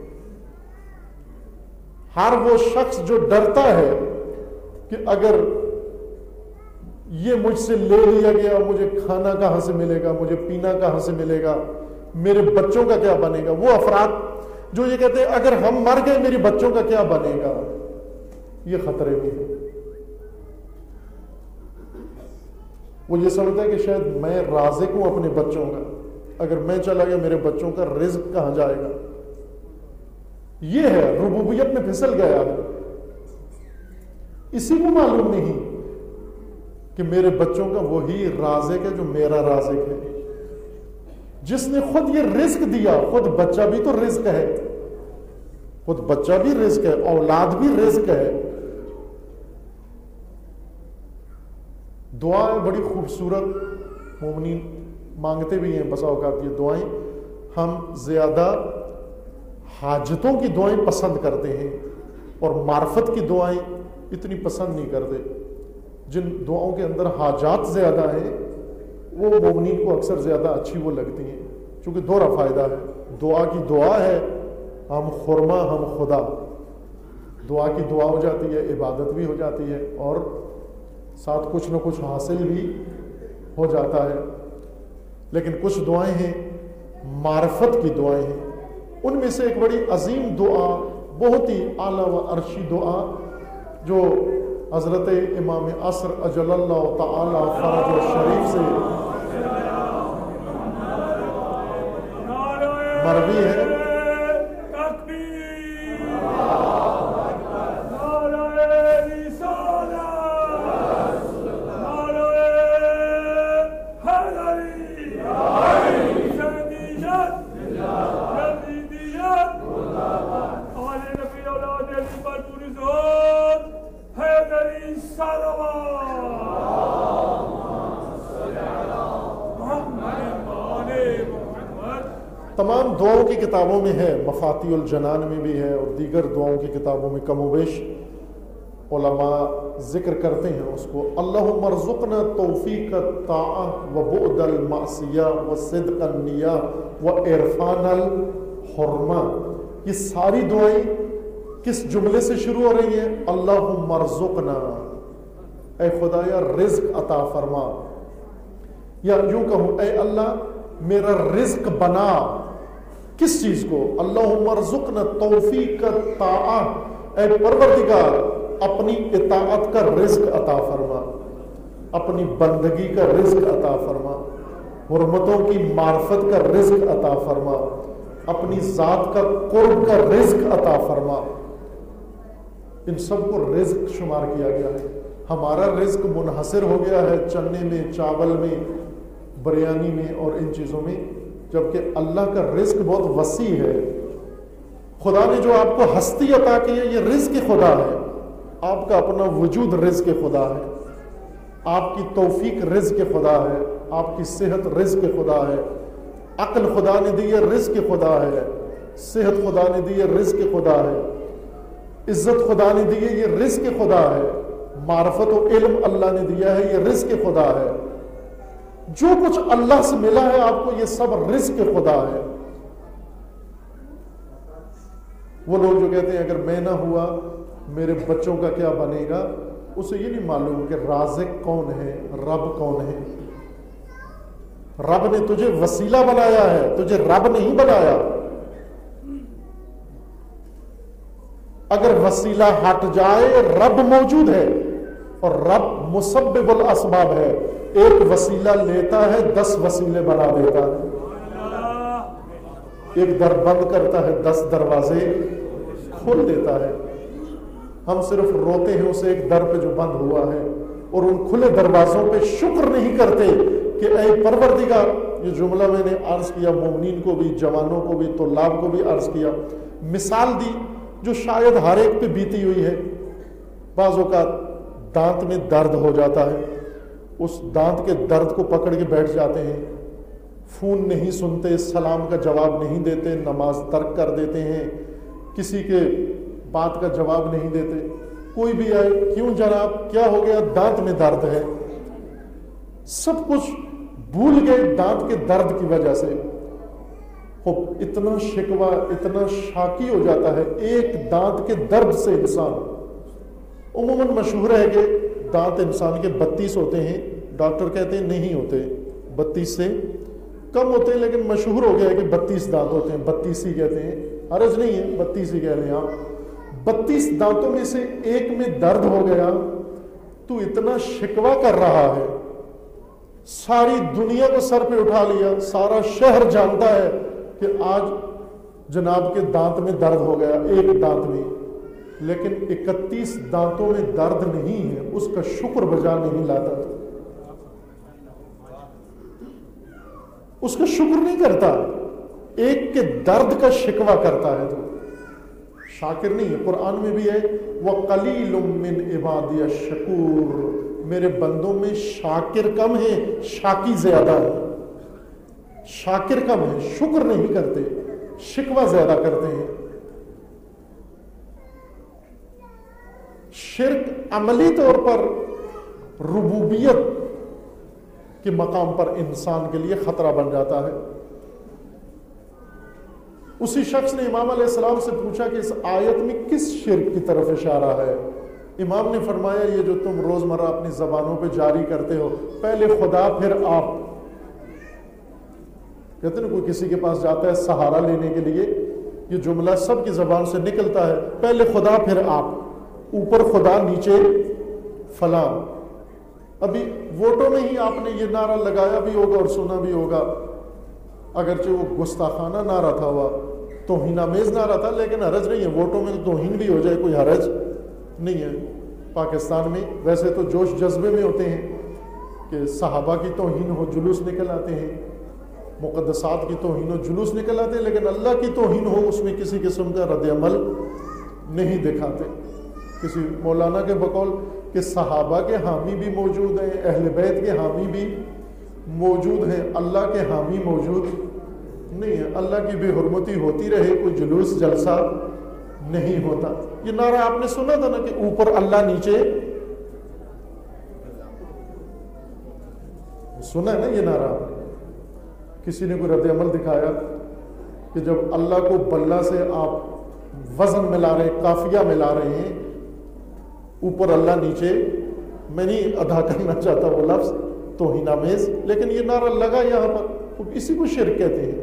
ہر وہ شخص جو ڈرتا ہے کہ اگر یہ مجھ سے لے لیا گیا، مجھے کھانا کہاں سے ملے گا، مجھے پینا کہاں سے ملے گا، میرے بچوں کا کیا بنے گا، وہ افراد جو یہ کہتے ہیں اگر ہم مر گئے میرے بچوں کا کیا بنے گا، یہ خطرے میں ہے۔ وہ یہ سمجھتا ہے کہ شاید میں رازق ہوں اپنے بچوں کا، اگر میں چلا گیا میرے بچوں کا رزق کہاں جائے گا۔ یہ ہے ربوبیت میں پھسل گیا ہے۔ اسی کو معلوم نہیں کہ میرے بچوں کا وہی رازق ہے جو میرا رازق ہے، جس نے خود یہ رزق دیا۔ خود بچہ بھی تو رزق ہے، خود بچہ بھی رزق ہے، اولاد بھی رزق ہے۔ دعائیں بڑی خوبصورت مومنین مانگتے بھی ہیں، بسا اوقات یہ دعائیں ہم زیادہ حاجتوں کی دعائیں پسند کرتے ہیں اور معرفت کی دعائیں اتنی پسند نہیں کرتے۔ جن دعاؤں کے اندر حاجات زیادہ ہیں وہ مومنین کو اکثر زیادہ اچھی وہ لگتی ہیں، چونکہ دوہرا فائدہ ہے۔ دعا کی دعا ہے، ہم خرما ہم خدا، دعا کی دعا ہو جاتی ہے، عبادت بھی ہو جاتی ہے اور ساتھ کچھ نہ کچھ حاصل بھی ہو جاتا ہے۔ لیکن کچھ دعائیں ہیں معرفت کی دعائیں ہیں، ان میں سے ایک بڑی عظیم دعا، بہت ہی اعلیٰ و عرشی دعا جو حضرت امام عصر اجل اللہ تعالی فرج شریف سے مروی ہے۔ تمام دعاؤں کی کتابوں میں ہے، مفاتیح الجنان میں بھی ہے اور دیگر دعاؤں کی کتابوں میں کم و بیش علماء ذکر کرتے ہیں اس کو۔ اللہم ارزقنا توفیق الطاعہ و بعد المعصیہ و صدق النیہ و عرفان الحرمہ۔ یہ ساری دعائیں کس جملے سے شروع ہو رہی ہیں؟ اللہم ارزقنا، اے خدایا رزق عطا فرما، یا یوں کہوں اے اللہ میرا رزق بنا. کس چیز کو؟ اللہم ارزقنا توفیق الطاعہ، اے پروردگار اپنی اطاعت کا رزق عطا فرما، اپنی بندگی کا رزق عطا فرما، حرمتوں کی معرفت کا رزق عطا فرما، اپنی ذات کا قرب کا رزق عطا فرما. ان سب کو رزق شمار کیا گیا ہے. ہمارا رزق منحصر ہو گیا ہے چنے میں، چاول میں، بریانی میں اور ان چیزوں میں، جبکہ اللہ کا رزق بہت وسیع ہے. خدا نے جو آپ کو ہستی عطا کی ہے یہ رزق خدا ہے. آپ کا اپنا وجود رزق خدا ہے، آپ کی توفیق رزق خدا ہے، آپ کی صحت رزق خدا ہے، عقل خدا نے دی ہے رزق خدا ہے، صحت خدا نے دی ہے رزق خدا ہے، عزت خدا نے دی ہے یہ رزق خدا ہے، معرفت و علم اللہ نے دیا ہے یہ رزق خدا ہے. جو کچھ اللہ سے ملا ہے آپ کو یہ سب رزق خدا ہے. وہ لوگ جو کہتے ہیں اگر میں نہ ہوا میرے بچوں کا کیا بنے گا، اسے یہ نہیں معلوم کہ رازق کون ہے، رب کون ہے. رب نے تجھے وسیلہ بنایا ہے، تجھے رب نہیں بنایا. اگر وسیلہ ہٹ جائے رب موجود ہے، اور رب مسبب الاسباب ہے. ایک وسیلہ لیتا ہے دس وسیلے بنا دیتا ہے. ایک در بند کرتا ہے دس دروازے کھول دیتا ہے. ہم صرف روتے ہیں اسے ایک در پہ جو بند ہوا ہے، اور ان کھلے دروازوں پہ شکر نہیں کرتے کہ اے پروردگار. یہ جملہ میں نے عرض کیا، مومنین کو بھی، جوانوں کو بھی، طلاب کو بھی عرض کیا. مثال دی جو شاید ہر ایک پہ بیتی ہوئی ہے. بعض اوقات دانت میں درد ہو جاتا ہے، اس دانت کے درد کو پکڑ کے بیٹھ جاتے ہیں، فون نہیں سنتے، سلام کا جواب نہیں دیتے، نماز ترک کر دیتے ہیں، کسی کے بات کا جواب نہیں دیتے. کوئی بھی آئے، کیوں جناب کیا ہو گیا؟ دانت میں درد ہے. سب کچھ بھول گئے دانت کے درد کی وجہ سے. اتنا شکوہ، اتنا شاکی ہو جاتا ہے ایک دانت کے درد سے انسان. عموماً مشہور ہے کہ دانت انسان کے بتیس ہوتے ہیں، ڈاکٹر کہتے ہیں نہیں ہوتے، بتیس سے کم ہوتے ہیں، لیکن مشہور ہو گیا ہے کہ بتیس دانت ہوتے ہیں، بتیس ہی کہتے ہیں. حرج نہیں ہے، بتیس ہی کہہ رہے ہیں آپ. بتیس دانتوں میں سے ایک میں درد ہو گیا تو اتنا شکوہ کر رہا ہے، ساری دنیا کو سر پہ اٹھا لیا، سارا شہر جانتا ہے کہ آج جناب کے دانت میں درد ہو گیا، ایک دانت میں. لیکن اکتیس دانتوں میں درد نہیں ہے، اس کا شکر بجا نہیں لاتا، اس کا شکر نہیں کرتا، ایک کے درد کا شکوہ کرتا ہے تو شاکر نہیں ہے. قرآن میں بھی ہے وَقَلِيلٌ مِّنْ عِبَادِيَ الشَّكُورُ، میرے بندوں میں شاکر کم ہے، شاکی زیادہ ہے. شاکر کم ہے، شکر نہیں کرتے، شکوہ زیادہ کرتے ہیں. شرک عملی طور پر ربوبیت کے مقام پر انسان کے لیے خطرہ بن جاتا ہے. اسی شخص نے امام علیہ السلام سے پوچھا کہ اس آیت میں کس شرک کی طرف اشارہ ہے؟ امام نے فرمایا یہ جو تم روزمرہ اپنی زبانوں پہ جاری کرتے ہو، پہلے خدا پھر آپ. کہتے ہیں کوئی کسی کے پاس جاتا ہے سہارا لینے کے لیے، یہ جملہ سب کی زبان سے نکلتا ہے، پہلے خدا پھر آپ، اوپر خدا نیچے فلاں. ابھی ووٹوں میں ہی آپ نے یہ نعرہ لگایا بھی ہوگا اور سنا بھی ہوگا، اگرچہ وہ گستاخانہ نعرہ تھا، ہوا توہین آمیز نعرہ تھا، لیکن حرج نہیں ہے، ووٹوں میں تو توہین بھی ہو جائے کوئی حرج نہیں ہے. پاکستان میں ویسے تو جوش جذبے میں ہوتے ہیں کہ صحابہ کی توہین ہو جلوس نکل آتے ہیں، مقدسات کی توہین ہو جلوس نکل آتے ہیں، لیکن اللہ کی توہین ہو اس میں کسی قسم کا رد عمل نہیں دکھاتے. کسی مولانا کے بقول کہ صحابہ کے حامی بھی موجود ہیں، اہل بیت کے حامی بھی موجود ہیں، اللہ کے حامی موجود نہیں ہے. اللہ کی بے حرمتی ہوتی رہے، کوئی جلوس جلسہ نہیں ہوتا. یہ نعرہ آپ نے سنا تھا نا کہ اوپر اللہ نیچے، سنا ہے نا یہ نعرہ؟ کسی نے کوئی رد عمل دکھایا کہ جب اللہ کو بلہ سے آپ وزن ملا رہے ہیں، قافیہ ملا رہے ہیں، اوپر اللہ نیچے، میں نہیں ادا کرنا چاہتا وہ لفظ توہین آمیز، لیکن یہ نعرہ لگا یہاں پر اسی کو شرک کہتے ہیں۔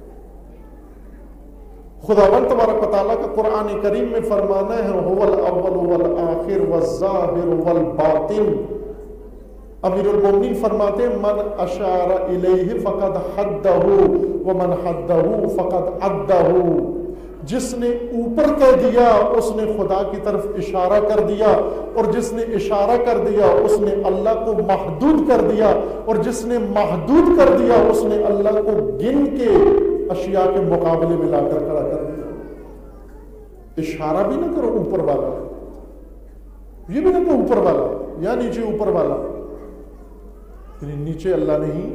خداوند تبارک و تعالیٰ کا قرآن کریم میں فرمانا ہے هو الاول والآخر والظاہر والباطن۔ امیر المومنین فرماتے ہیں من اشار الیہ فقد حدہ ومن حدہ فقد عدہ۔ جس نے اوپر کہہ دیا اس نے خدا کی طرف اشارہ کر دیا، اور جس نے اشارہ کر دیا اس نے اللہ کو محدود کر دیا، اور جس نے محدود کر دیا اس نے اللہ کو گن کے اشیاء کے مقابلے میں لا کر کھڑا کر دیا۔ اشارہ بھی نہ کرو اوپر والا، یہ بھی نہ کہو اوپر والا یا نیچے اوپر والا، یعنی نیچے اللہ نہیں۔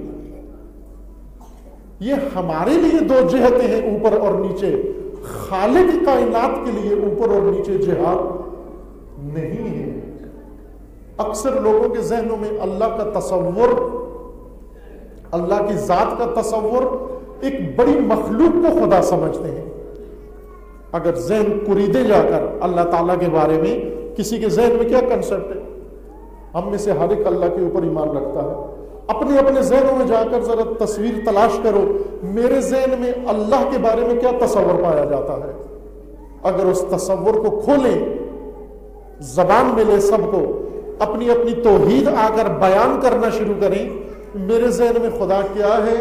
یہ ہمارے لیے دو جہتیں ہیں، اوپر اور نیچے۔ خالق کائنات کے لیے اوپر اور نیچے جہاد نہیں ہے۔ اکثر لوگوں کے ذہنوں میں اللہ کا تصور، اللہ کی ذات کا تصور ایک بڑی مخلوق کو خدا سمجھتے ہیں۔ اگر ذہن قریدے جا کر اللہ تعالیٰ کے بارے میں کسی کے ذہن میں کیا کنسپٹ ہے، ہم میں سے ہر ایک اللہ کے اوپر ایمان رکھتا ہے، اپنے اپنے ذہنوں میں جا کر ذرا تصویر تلاش کرو، میرے ذہن میں اللہ کے بارے میں کیا تصور پایا جاتا ہے۔ اگر اس تصور کو کھولیں، زبان ملے سب کو، اپنی اپنی توحید آ کر بیان کرنا شروع کریں، میرے ذہن میں خدا کیا ہے؟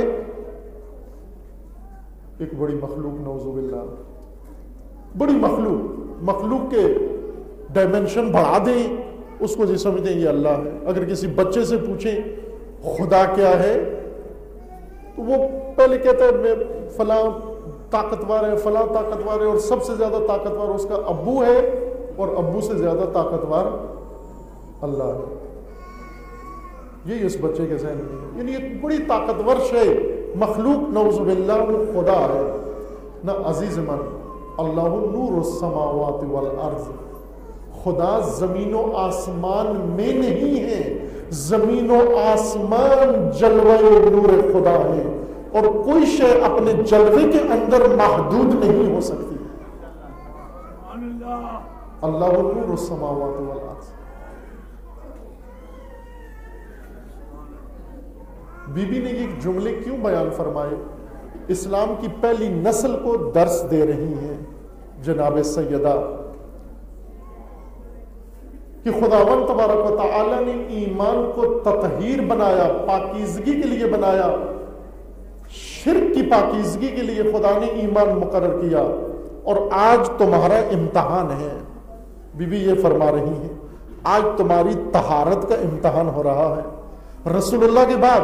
ایک بڑی مخلوق، نعوذ باللہ، بڑی مخلوق۔ مخلوق کے ڈائمنشن بڑھا دیں، اس کو جی سمجھتے ہیں یہ اللہ ہے۔ اگر کسی بچے سے پوچھیں خدا کیا ہے تو وہ پہلے کہتا ہے میں فلاں طاقتور ہے، فلاں طاقتور ہے، اور سب سے زیادہ طاقتور اس کا ابو ہے، اور ابو سے زیادہ طاقتور اللہ ہے۔ یہی اس بچے کے ذہن میں، یعنی ایک بڑی طاقتور شے مخلوق، نعوذ باللہ، وہ خدا ہے نہ۔ عزیز من، اللہ نور السماوات والارض، خدا زمین و آسمان میں نہیں ہے، زمین و آسمان جلوہ نور خدا ہے، اور کوئی شے اپنے جلوے کے اندر محدود نہیں ہو سکتی۔ اللہ نور السماوات والارض۔ بی بی نے یہ جملے کیوں بیان فرمائے؟ اسلام کی پہلی نسل کو درس دے رہی ہیں جناب سیدہ کہ خداوند تبارک و تعالی نے ایمان کو تطہیر بنایا، پاکیزگی کے لیے بنایا۔ شرک کی پاکیزگی کے لیے خدا نے ایمان مقرر کیا، اور آج تمہارا امتحان ہے۔ بی بی یہ فرما رہی ہیں آج تمہاری طہارت کا امتحان ہو رہا ہے۔ رسول اللہ کے بعد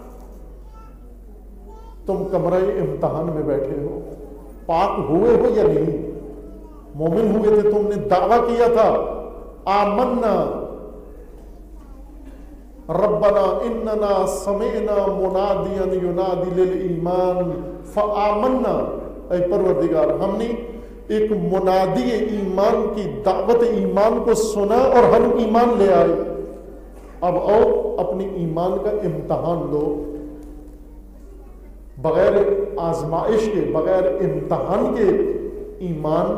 تم کمرہ امتحان میں بیٹھے ہو، پاک ہوئے ہو یا نہیں؟ مومن ہوئے تھے، تم نے دعویٰ کیا تھا آمنا ربنا اننا سمعنا منادیا ینادی للایمان فآمنا۔ اے پروردگار، ہم نے ایک منادی ایمان کی دعوت ایمان کو سنا اور ہم ایمان لے آئے۔ اب آؤ اپنی ایمان کا امتحان لو۔ بغیر آزمائش کے، بغیر امتحان کے ایمان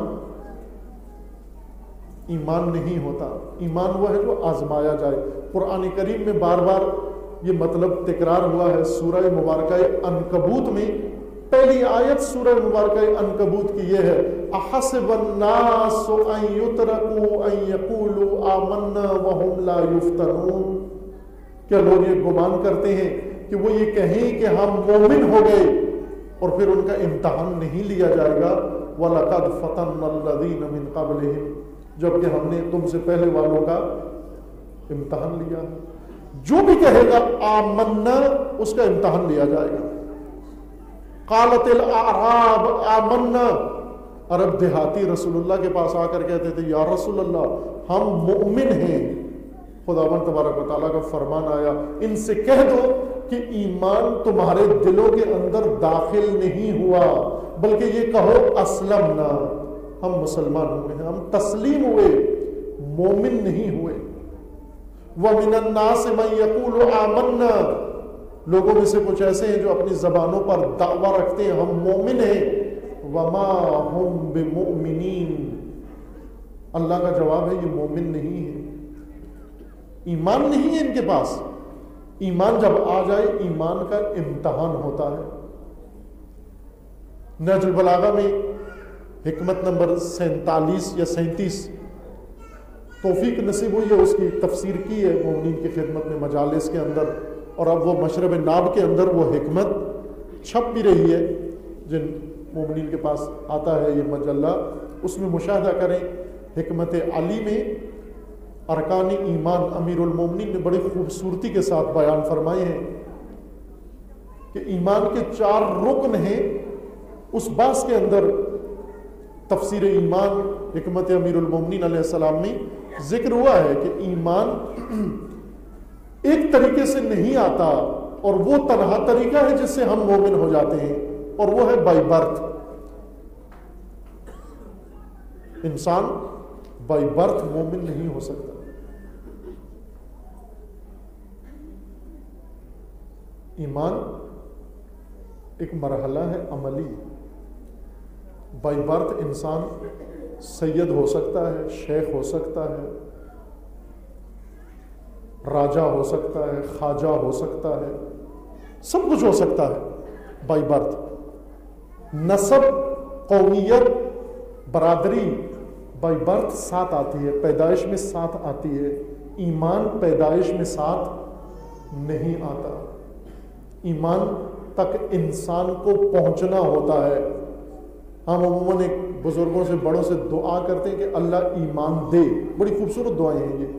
ایمان نہیں ہوتا۔ ایمان وہ ہے جو آزمایا جائے۔ قرآن کریم میں بار بار یہ مطلب تکرار ہوا ہے۔ سورہ مبارکہ عنکبوت میں پہلی آیت سورہ مبارکہ عنکبوت کی یہ ہے احسب الناس ان یترکوا ان یقولوا آمنا وهم لا یفتنون۔ کیا لوگ یہ گمان کرتے ہیں کہ وہ یہ کہیں کہ ہم مومن ہو گئے اور پھر ان کا امتحان نہیں لیا جائے گا؟ وَلَقَدْ فَتَنَّا الَّذِينَ مِن قَبْلِهِمْ، جبکہ ہم نے تم سے پہلے والوں کا امتحان لیا۔ جو بھی کہے گا آمنا، اس کا امتحان لیا جائے گا۔ قالت الاعراب آمنا، عرب دیہاتی رسول اللہ کے پاس آ کر کہتے تھے یا رسول اللہ ہم مؤمن ہیں۔ خداوند تبارک و تعالیٰ کا فرمان آیا ان سے کہہ دو کہ ایمان تمہارے دلوں کے اندر داخل نہیں ہوا، بلکہ یہ کہو اسلمنا، ہم مسلمان ہوئے ہیں، ہم تسلیم ہوئے، مومن نہیں ہوئے۔ وَمِنَ النَّاسِ مَن يَقُولُ آمَنَّا، لوگوں میں سے کچھ ایسے ہیں جو اپنی زبانوں پر دعویٰ رکھتے ہیں ہم مومن ہیں، وَمَا هُمْ بِمُؤْمِنِينَ، اللہ کا جواب ہے یہ مومن نہیں ہے، ایمان نہیں ہے ان کے پاس۔ ایمان جب آ جائے ایمان کا امتحان ہوتا ہے. نہج البلاغہ میں حکمت نمبر سینتالیس یا سینتیس توفیق نصیب ہوئی ہے، اس کی تفسیر کی ہے مومنین کی خدمت میں مجالس کے اندر، اور اب وہ مشرب ناب کے اندر وہ حکمت چھپ بھی رہی ہے. جن مومنین کے پاس آتا ہے یہ مجلہ اس میں مشاہدہ کریں. حکمت علی میں ارکان ایمان امیر المومنین نے بڑی خوبصورتی کے ساتھ بیان فرمائے ہیں کہ ایمان کے چار رکن ہیں. اس باس کے اندر تفسیر ایمان حکمت امیر المومنین علیہ السلام میں ذکر ہوا ہے کہ ایمان ایک طریقے سے نہیں آتا، اور وہ تنہا طریقہ ہے جس سے ہم مومن ہو جاتے ہیں، اور وہ ہے بائی برتھ. انسان بائی برتھ مومن نہیں ہو سکتا. ایمان ایک مرحلہ ہے عملی. بائی برتھ انسان سید ہو سکتا ہے، شیخ ہو سکتا ہے، راجہ ہو سکتا ہے، خواجہ ہو سکتا ہے، سب کچھ ہو سکتا ہے بائی برتھ. نسب، قومیت، برادری بائی برتھ ساتھ آتی ہے، پیدائش میں ساتھ آتی ہے. ایمان پیدائش میں ساتھ نہیں آتا. ایمان تک انسان کو پہنچنا ہوتا ہے. ہم عموماً ایک بزرگوں سے بڑوں سے دعا کرتے ہیں کہ اللہ ایمان دے. بڑی خوبصورت دعائیں ہیں یہ.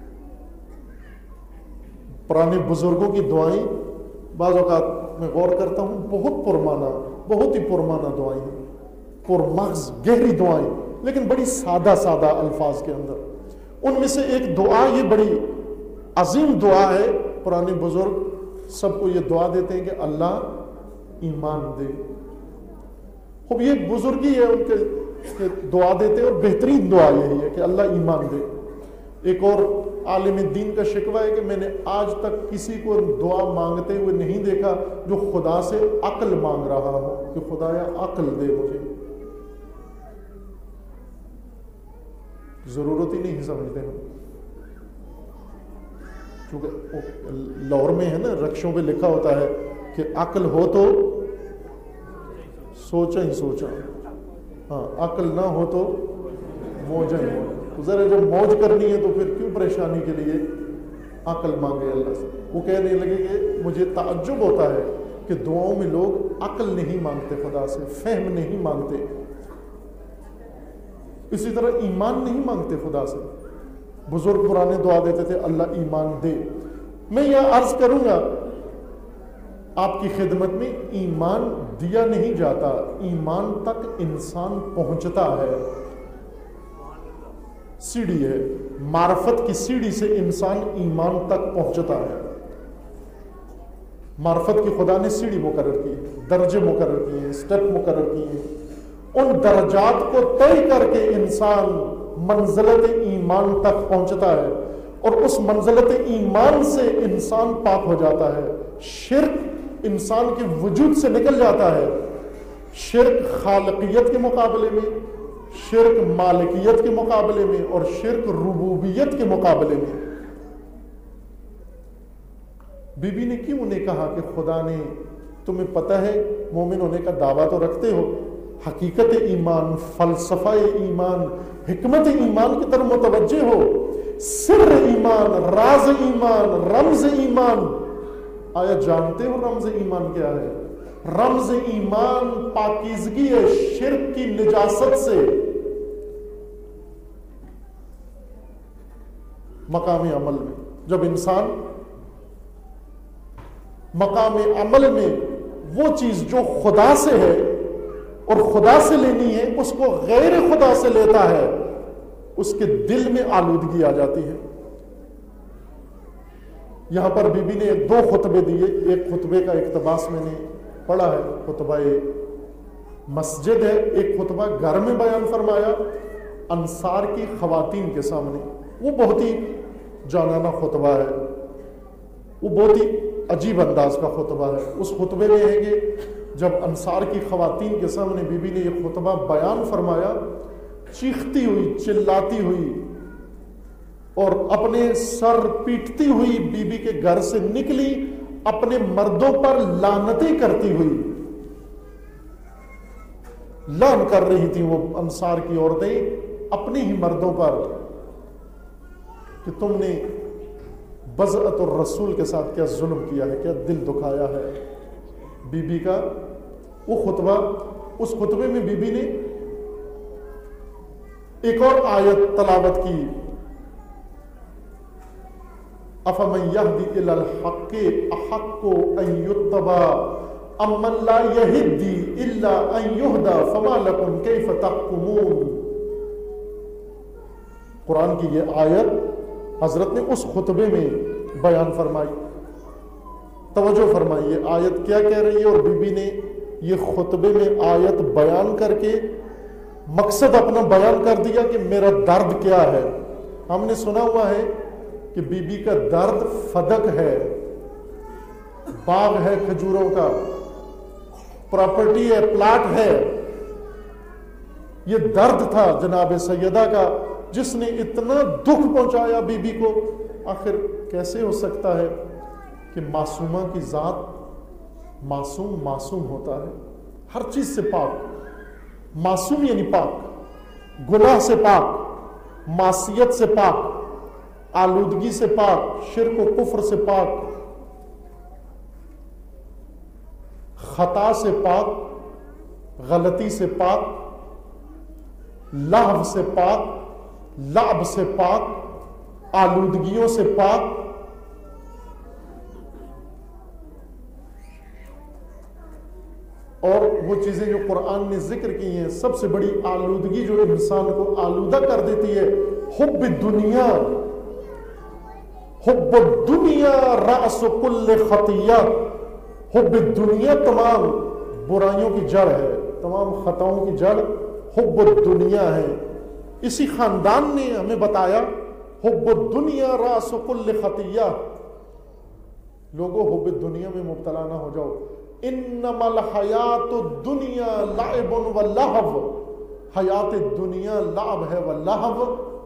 پرانے بزرگوں کی دعائیں بعض اوقات میں غور کرتا ہوں بہت پرمانہ، بہت ہی پرمانہ دعائیں ہیں، پرمغز گہری دعائیں، لیکن بڑی سادہ سادہ الفاظ کے اندر. ان میں سے ایک دعا یہ بڑی عظیم دعا ہے. پرانے بزرگ سب کو یہ دعا دیتے ہیں کہ اللہ ایمان دے. خوب یہ بزرگی ہے ان کے دعا دیتے ہیں، اور بہترین دعا یہی ہے کہ اللہ ایمان دے. ایک اور عالم دین کا شکوہ ہے کہ میں نے آج تک کسی کو دعا مانگتے ہوئے نہیں دیکھا جو خدا سے عقل مانگ رہا ہو کہ خدایا عقل دے مجھے. ضرورت ہی نہیں سمجھتے ہم، کیونکہ لاہور میں ہے نا رکشوں پہ لکھا ہوتا ہے کہ عقل ہو تو سوچا ہی سوچا، ہاں عقل نہ ہو تو موجا ہی موجا. ذرا جب موج کرنی ہے تو پھر کیوں پریشانی کے لیے عقل مانگے اللہ سے. وہ کہنے لگے کہ مجھے تعجب ہوتا ہے کہ دعاؤں میں لوگ عقل نہیں مانگتے خدا سے، فہم نہیں مانگتے. اسی طرح ایمان نہیں مانگتے خدا سے. بزرگ پرانے دعا دیتے تھے اللہ ایمان دے. میں یہ عرض کروں گا آپ کی خدمت میں، ایمان دیا نہیں جاتا، ایمان تک انسان پہنچتا ہے. سیڑھی ہے، معرفت کی سیڑھی سے انسان ایمان تک پہنچتا ہے. معرفت کی خدا نے سیڑھی مقرر کی، درجے مقرر کیے ہیں، سٹیپ مقرر کیے ہیں. ان درجات کو طے کر کے انسان منزلت ایمان تک پہنچتا ہے، اور اس منزلت ایمان سے انسان پاک ہو جاتا ہے. شرک انسان کے وجود سے نکل جاتا ہے. شرک خالقیت کے مقابلے میں، شرک مالکیت کے مقابلے میں، اور شرک ربوبیت کے مقابلے میں. بی بی نے کیوں نے کہا کہ خدا نے، تمہیں پتہ ہے مومن ہونے کا دعویٰ تو رکھتے ہو، حقیقت ایمان، فلسفہ ایمان، حکمت ایمان کی طرف متوجہ ہو، سر ایمان، راز ایمان، رمز ایمان. آیا جانتے ہو رمز ایمان کیا ہے؟ رمز ایمان پاکیزگی ہے شرک کی نجاست سے. مقام عمل میں جب انسان مقام عمل میں وہ چیز جو خدا سے ہے اور خدا سے لینی ہے اس کو غیر خدا سے لیتا ہے، اس کے دل میں آلودگی آ جاتی ہے. یہاں پر بی بی نے دو خطبے دیے. ایک خطبے کا اقتباس میں نے پڑھا ہے، خطبہ مسجد ہے. ایک خطبہ گھر میں بیان فرمایا انصار کی خواتین کے سامنے. وہ بہت ہی جانانہ خطبہ ہے، وہ بہت ہی عجیب انداز کا خطبہ ہے. اس خطبے میں ہے کہ جب انصار کی خواتین کے سامنے بی بی نے یہ خطبہ بیان فرمایا، چیختی ہوئی، چلاتی ہوئی اور اپنے سر پیٹتی ہوئی بی بی کے گھر سے نکلی، اپنے مردوں پر لعنتیں کرتی ہوئی، لعن کر رہی تھی وہ انصار کی عورتیں اپنے ہی مردوں پر کہ تم نے بضعت الرسول کے ساتھ کیا ظلم کیا ہے، کیا دل دکھایا ہے بی بی کا۔ وہ خطبہ، اس خطبے میں بی بی نے ایک اور آیت تلاوت کی، افمن یہدی الی الحق احق ان یتبع امن لا یہدی الا ان یہدی فما لکم کیف تحکمون۔ قرآن کی یہ آیت حضرت نے اس خطبے میں بیان فرمائی۔ توجہ فرمائی، یہ آیت کیا کہہ رہی ہے، اور بی بی نے یہ خطبے میں آیت بیان کر کے مقصد اپنا بیان کر دیا کہ میرا درد کیا ہے۔ ہم نے سنا ہوا ہے کہ بی بی کا درد فدق ہے، باغ ہے کھجوروں کا، پراپرٹی ہے، پلاٹ ہے۔ یہ درد تھا جناب سیدہ کا جس نے اتنا دکھ پہنچایا بی بی کو۔ آخر کیسے ہو سکتا ہے کہ معصومہ کی ذات، معصوم معصوم ہوتا ہے، ہر چیز سے پاک، معصوم یعنی پاک، گناہ سے پاک، معصیت سے پاک، آلودگی سے پاک، شرک و کفر سے پاک، خطا سے پاک، غلطی سے پاک، لہو سے پاک، لعب سے پاک، آلودگیوں سے پاک۔ اور وہ چیزیں جو قرآن نے ذکر کی ہیں، سب سے بڑی آلودگی جو انسان کو آلودہ کر دیتی ہے، حب دنیا۔ حب الدنیا رأس کل خطیہ۔ حب دنیا تمام برائیوں کی جڑ ہے، تمام خطاؤں کی جڑ حب الدنیا ہے۔ اسی خاندان نے ہمیں بتایا حب الدنیا رأس کل خطیہ۔ لوگوں حب دنیا میں مبتلا نہ ہو جاؤ۔ انما الحیات الدنیا لعب و لہو۔ حیات دنیا لعب ہے و لہو۔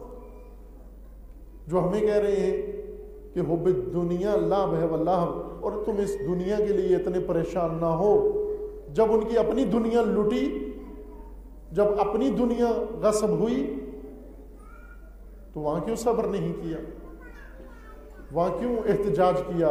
جو ہمیں کہہ رہے ہیں کہ حب دنیا لعب ہے و لہو، اور تم اس دنیا کے لیے اتنے پریشان نہ ہو۔ جب ان کی اپنی دنیا لٹی، جب اپنی دنیا غصب ہوئی، تو وہاں کیوں صبر نہیں کیا؟ وہاں کیوں احتجاج کیا؟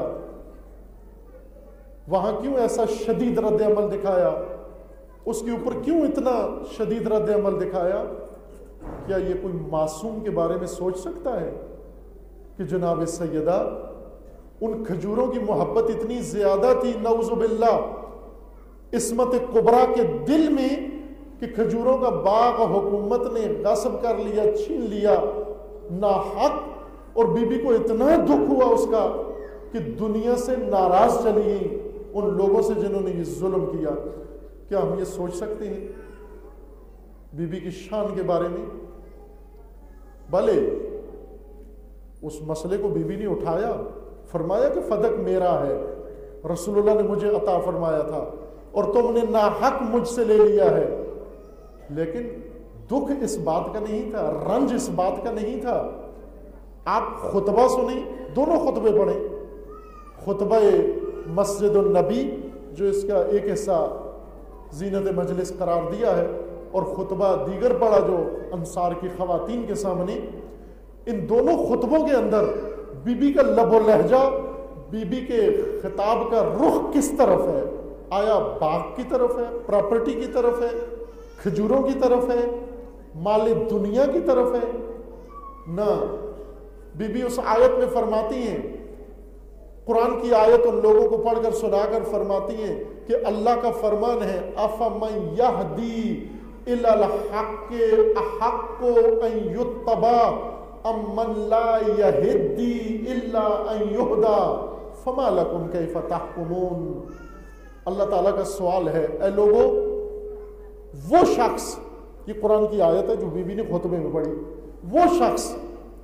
وہاں کیوں ایسا شدید رد عمل دکھایا؟ اس کے اوپر کیوں اتنا شدید رد عمل دکھایا؟ کیا یہ کوئی معصوم کے بارے میں سوچ سکتا ہے کہ جناب سیدہ ان کھجوروں کی محبت اتنی زیادہ تھی، نعوذ باللہ، عصمت کبریٰ کے دل میں، کہ کھجوروں کا باغ حکومت نے غصب کر لیا، چھین لیا ناحق، اور بی بی کو اتنا دکھ ہوا اس کا کہ دنیا سے ناراض چلی گئی ان لوگوں سے جنہوں نے یہ ظلم کیا۔ کیا ہم یہ سوچ سکتے ہیں بی بی کی شان کے بارے میں؟ بھلے اس مسئلے کو بی بی نے اٹھایا، فرمایا کہ فدق میرا ہے، رسول اللہ نے مجھے عطا فرمایا تھا اور تم نے ناحق مجھ سے لے لیا ہے، لیکن دکھ اس بات کا نہیں تھا، رنج اس بات کا نہیں تھا۔ آپ خطبہ سنیں، دونوں خطبے پڑھیں، خطبہ مسجد النبی جو اس کا ایک حصہ زینت مجلس قرار دیا ہے، اور خطبہ دیگر پڑھا جو انصار کی خواتین کے سامنے۔ ان دونوں خطبوں کے اندر بی بی کا لب و لہجہ، بی بی کے خطاب کا رخ کس طرف ہے؟ آیا باغ کی طرف ہے، پراپرٹی کی طرف ہے، کھجوروں کی طرف ہے، مال دنیا کی طرف ہے؟ نہ، بی بی اس آیت میں فرماتی ہیں، قرآن کی آیت ان لوگوں کو پڑھ کر سنا کر فرماتی ہیں کہ اللہ کا فرمان ہے افمن یہدی الی الحق احق ان یتبع امن لا یہدی الا ان یہدی فما لکم کیف تحکمون۔ اللہ تعالیٰ کا سوال ہے، اے لوگو، وہ شخص، یہ قرآن کی آیت ہے جو بی بی نے خطبے میں پڑھی، وہ شخص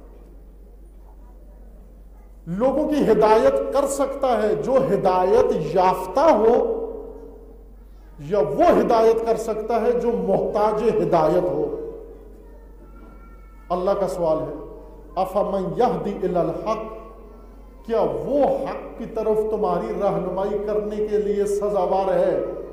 لوگوں کی ہدایت کر سکتا ہے جو ہدایت یافتہ ہو، یا وہ ہدایت کر سکتا ہے جو محتاج ہدایت ہو؟ اللہ کا سوال ہے، افمن یہدی الی الحق، کیا وہ حق کی طرف تمہاری رہنمائی کرنے کے لیے سزاوار ہے؟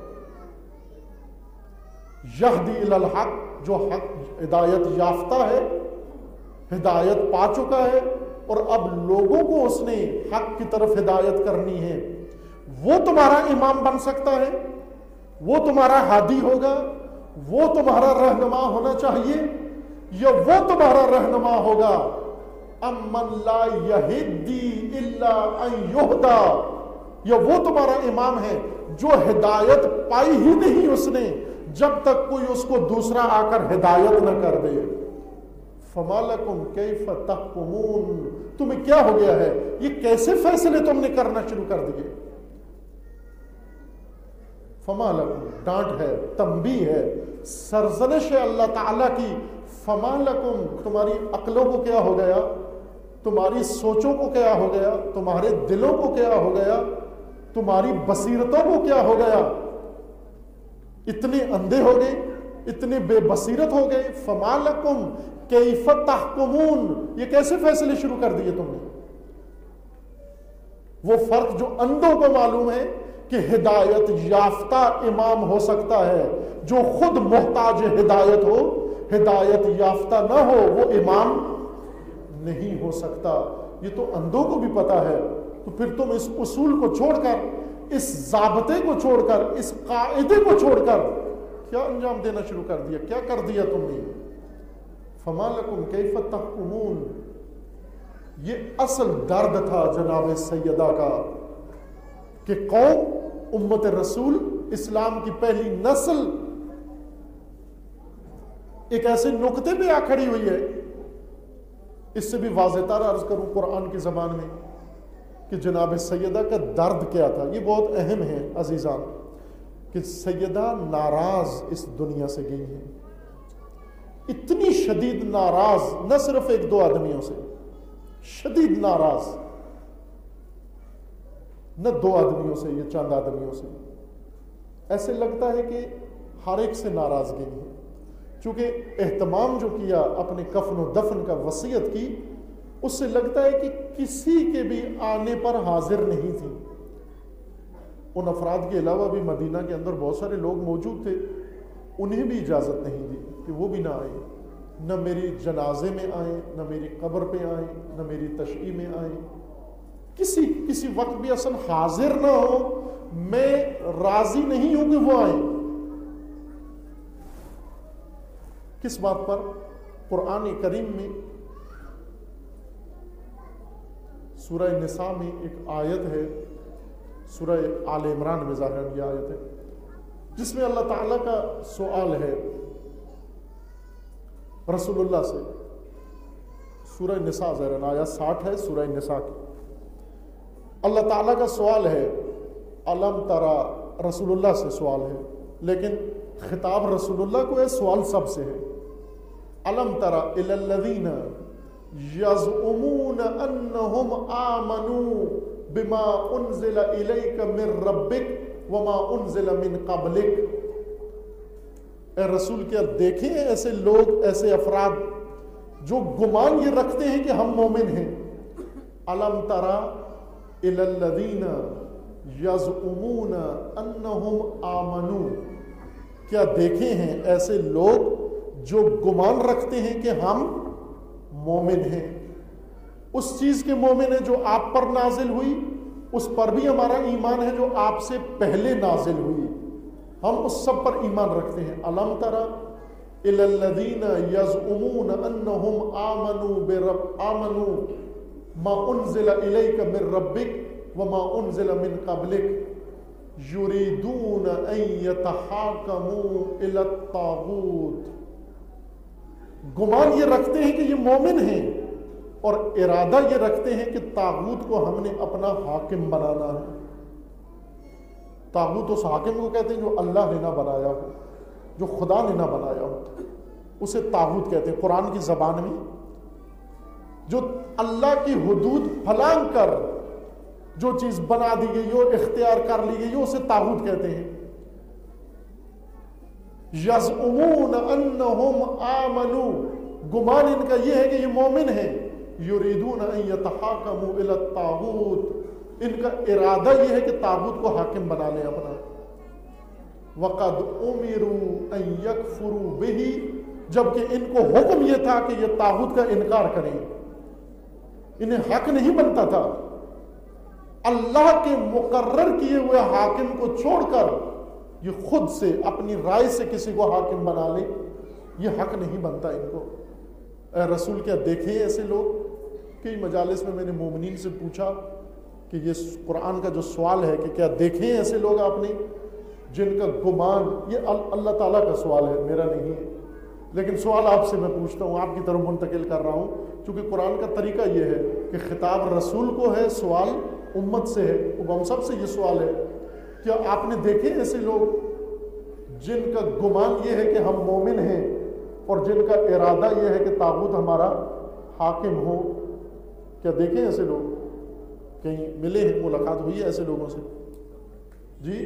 یہدی الی الحق، جو حق ہدایت یافتہ ہے، ہدایت پا چکا ہے، اور اب لوگوں کو اس نے حق کی طرف ہدایت کرنی ہے، وہ تمہارا امام بن سکتا ہے؟ وہ تمہارا ہادی ہوگا؟ وہ تمہارا رہنما ہونا چاہیے؟ یا وہ تمہارا رہنما ہوگا امن لا یہدی الا ان یہدا، یا وہ تمہارا امام ہے جو ہدایت پائی ہی نہیں اس نے جب تک کوئی اس کو دوسرا آ کر ہدایت نہ کر دے۔ فما لکم کیف تحکمون، تمہیں کیا ہو گیا ہے؟ یہ کیسے فیصلے تم نے کرنا شروع کر دیے؟ فما لکم ڈانٹ ہے، تنبیہ ہے، سرزنش ہے اللہ تعالیٰ کی۔ فما لکم، تمہاری عقلوں کو کیا ہو گیا؟ تمہاری سوچوں کو کیا ہو گیا؟ تمہارے دلوں کو کیا ہو گیا؟ تمہاری بصیرتوں کو کیا ہو گیا؟ اتنے اندھے ہو گئے، اتنے بے بصیرت ہو گئے۔ فما لکم کیف تحکمون، یہ کیسے فیصلے شروع کر دیے تم نے؟ وہ فرق جو اندھوں کو معلوم ہے کہ ہدایت یافتہ امام ہو سکتا ہے، جو خود محتاج ہدایت ہو، ہدایت یافتہ نہ ہو، وہ امام نہیں ہو سکتا۔ یہ تو اندھوں کو بھی پتا ہے، تو پھر تم اس اصول کو چھوڑ کر، اس ضابطے کو چھوڑ کر، اس قاعدے کو چھوڑ کر کیا انجام دینا شروع کر دیا؟ کیا کر دیا تم نے؟ فما لکم کیف تحکمون، یہ اصل درد تھا جناب سیدہ کا کہ قوم امت رسول اسلام کی پہلی نسل ایک ایسے نقطے پہ آ کھڑی ہوئی ہے۔ اس سے بھی واضح تر عرض کروں قرآن کی زبان میں کہ جناب سیدہ کا درد کیا تھا۔ یہ بہت اہم ہے عزیزان کہ سیدہ ناراض اس دنیا سے گئی ہیں، اتنی شدید ناراض، نہ صرف ایک دو آدمیوں سے، شدید ناراض، نہ دو آدمیوں سے یا چند آدمیوں سے، ایسے لگتا ہے کہ ہر ایک سے ناراض گئی ہے، چونکہ اہتمام جو کیا اپنے کفن و دفن کا وصیت کی، اس سے لگتا ہے کہ کسی کے بھی آنے پر حاضر نہیں تھی۔ ان افراد کے علاوہ بھی مدینہ کے اندر بہت سارے لوگ موجود تھے، انہیں بھی اجازت نہیں دی کہ وہ بھی نہ آئیں، نہ میری جنازے میں آئیں، نہ میری قبر پہ آئیں، نہ میری تشییع میں آئیں، کسی کسی وقت بھی اصل حاضر نہ ہو، میں راضی نہیں ہوں کہ وہ آئیں۔ کس بات پر؟ قرآن کریم میں سورہ نساء میں ایک آیت ہے، سورہ آل عمران میں ظاہر یہ آیت ہے، جس میں اللہ تعالیٰ کا سوال ہے رسول اللہ سے۔ سورہ نساء ظاہر آیت ساٹھ ہے سورہ نساء کی۔ اللہ تعالیٰ کا سوال ہے، علم ترا، رسول اللہ سے سوال ہے، لیکن خطاب رسول اللہ کو ہے، سوال سب سے ہے۔ علم ترا الی الذین یزعمون انہم آمنوا بما انزل الیک من ربک وما انزل من قبلک۔ اے رسول کیا دیکھیں ایسے لوگ، ایسے افراد جو گمان یہ رکھتے ہیں کہ ہم مومن ہیں۔ علم ترا الی الذین یزعمون انہم آمنوا، کیا دیکھے ہیں ایسے لوگ جو گمان رکھتے ہیں کہ ہم مومن ہیں، اس چیز کے مومن ہیں جو آپ پر نازل ہوئی، اس پر بھی ہمارا ایمان ہے جو آپ سے پہلے نازل ہوئی، ہم اس سب پر ایمان رکھتے ہیں۔ علم ترا الی الذین یزعمون انہم آمنوا برب آمنوا ما انزل الیک من ربک وما انزل من قبلک یریدون ان یتحاکموا الی الطاغوت۔ گمان یہ رکھتے ہیں کہ یہ مومن ہیں اور ارادہ یہ رکھتے ہیں کہ طاغوت کو ہم نے اپنا حاکم بنانا ہے۔ طاغوت اس حاکم کو کہتے ہیں جو اللہ نے نہ بنایا ہو، جو خدا نے نہ بنایا ہو، اسے طاغوت کہتے ہیں قرآن کی زبان میں۔ جو اللہ کی حدود پھلانگ کر جو چیز بنا دی گئی ہو، اختیار کر لی گئی ہو، اسے طاغوت کہتے ہیں۔ یزعمون انہم آمنوا، گمان ان کا یہ ہے کہ یہ مومن ہیں، یریدون ان یتحاکموا الی الطاغوت، ان کا ارادہ یہ ہے کہ طاغوت کو حاکم بنا لیں اپنا. وقد امروا ان یکفروا بہ، جبکہ ان کو حکم یہ تھا کہ یہ طاغوت کا انکار کریں. انہیں حق نہیں بنتا تھا. اللہ کے مقرر کیے ہوئے حاکم کو چھوڑ کر یہ خود سے اپنی رائے سے کسی کو حاکم بنا لے، یہ حق نہیں بنتا ان کو. اے رسول کیا دیکھیں ایسے لوگ؟ کئی مجالس میں میں نے مومنین سے پوچھا کہ یہ قرآن کا جو سوال ہے کہ کیا دیکھیں ایسے لوگ آپ نے جن کا گمان، یہ اللہ تعالیٰ کا سوال ہے، میرا نہیں ہے، لیکن سوال آپ سے میں پوچھتا ہوں، آپ کی طرف منتقل کر رہا ہوں، چونکہ قرآن کا طریقہ یہ ہے کہ خطاب رسول کو ہے، سوال امت سے ہے. ہم سب سے یہ سوال ہے، کیا آپ نے دیکھے ایسے لوگ جن کا گمان یہ ہے کہ ہم مومن ہیں اور جن کا ارادہ یہ ہے کہ طاغوت ہمارا حاکم ہو؟ کیا دیکھیں ایسے لوگ؟ کہیں ملے ہیں، ملاقات ہوئی ہے ایسے لوگوں سے؟ جی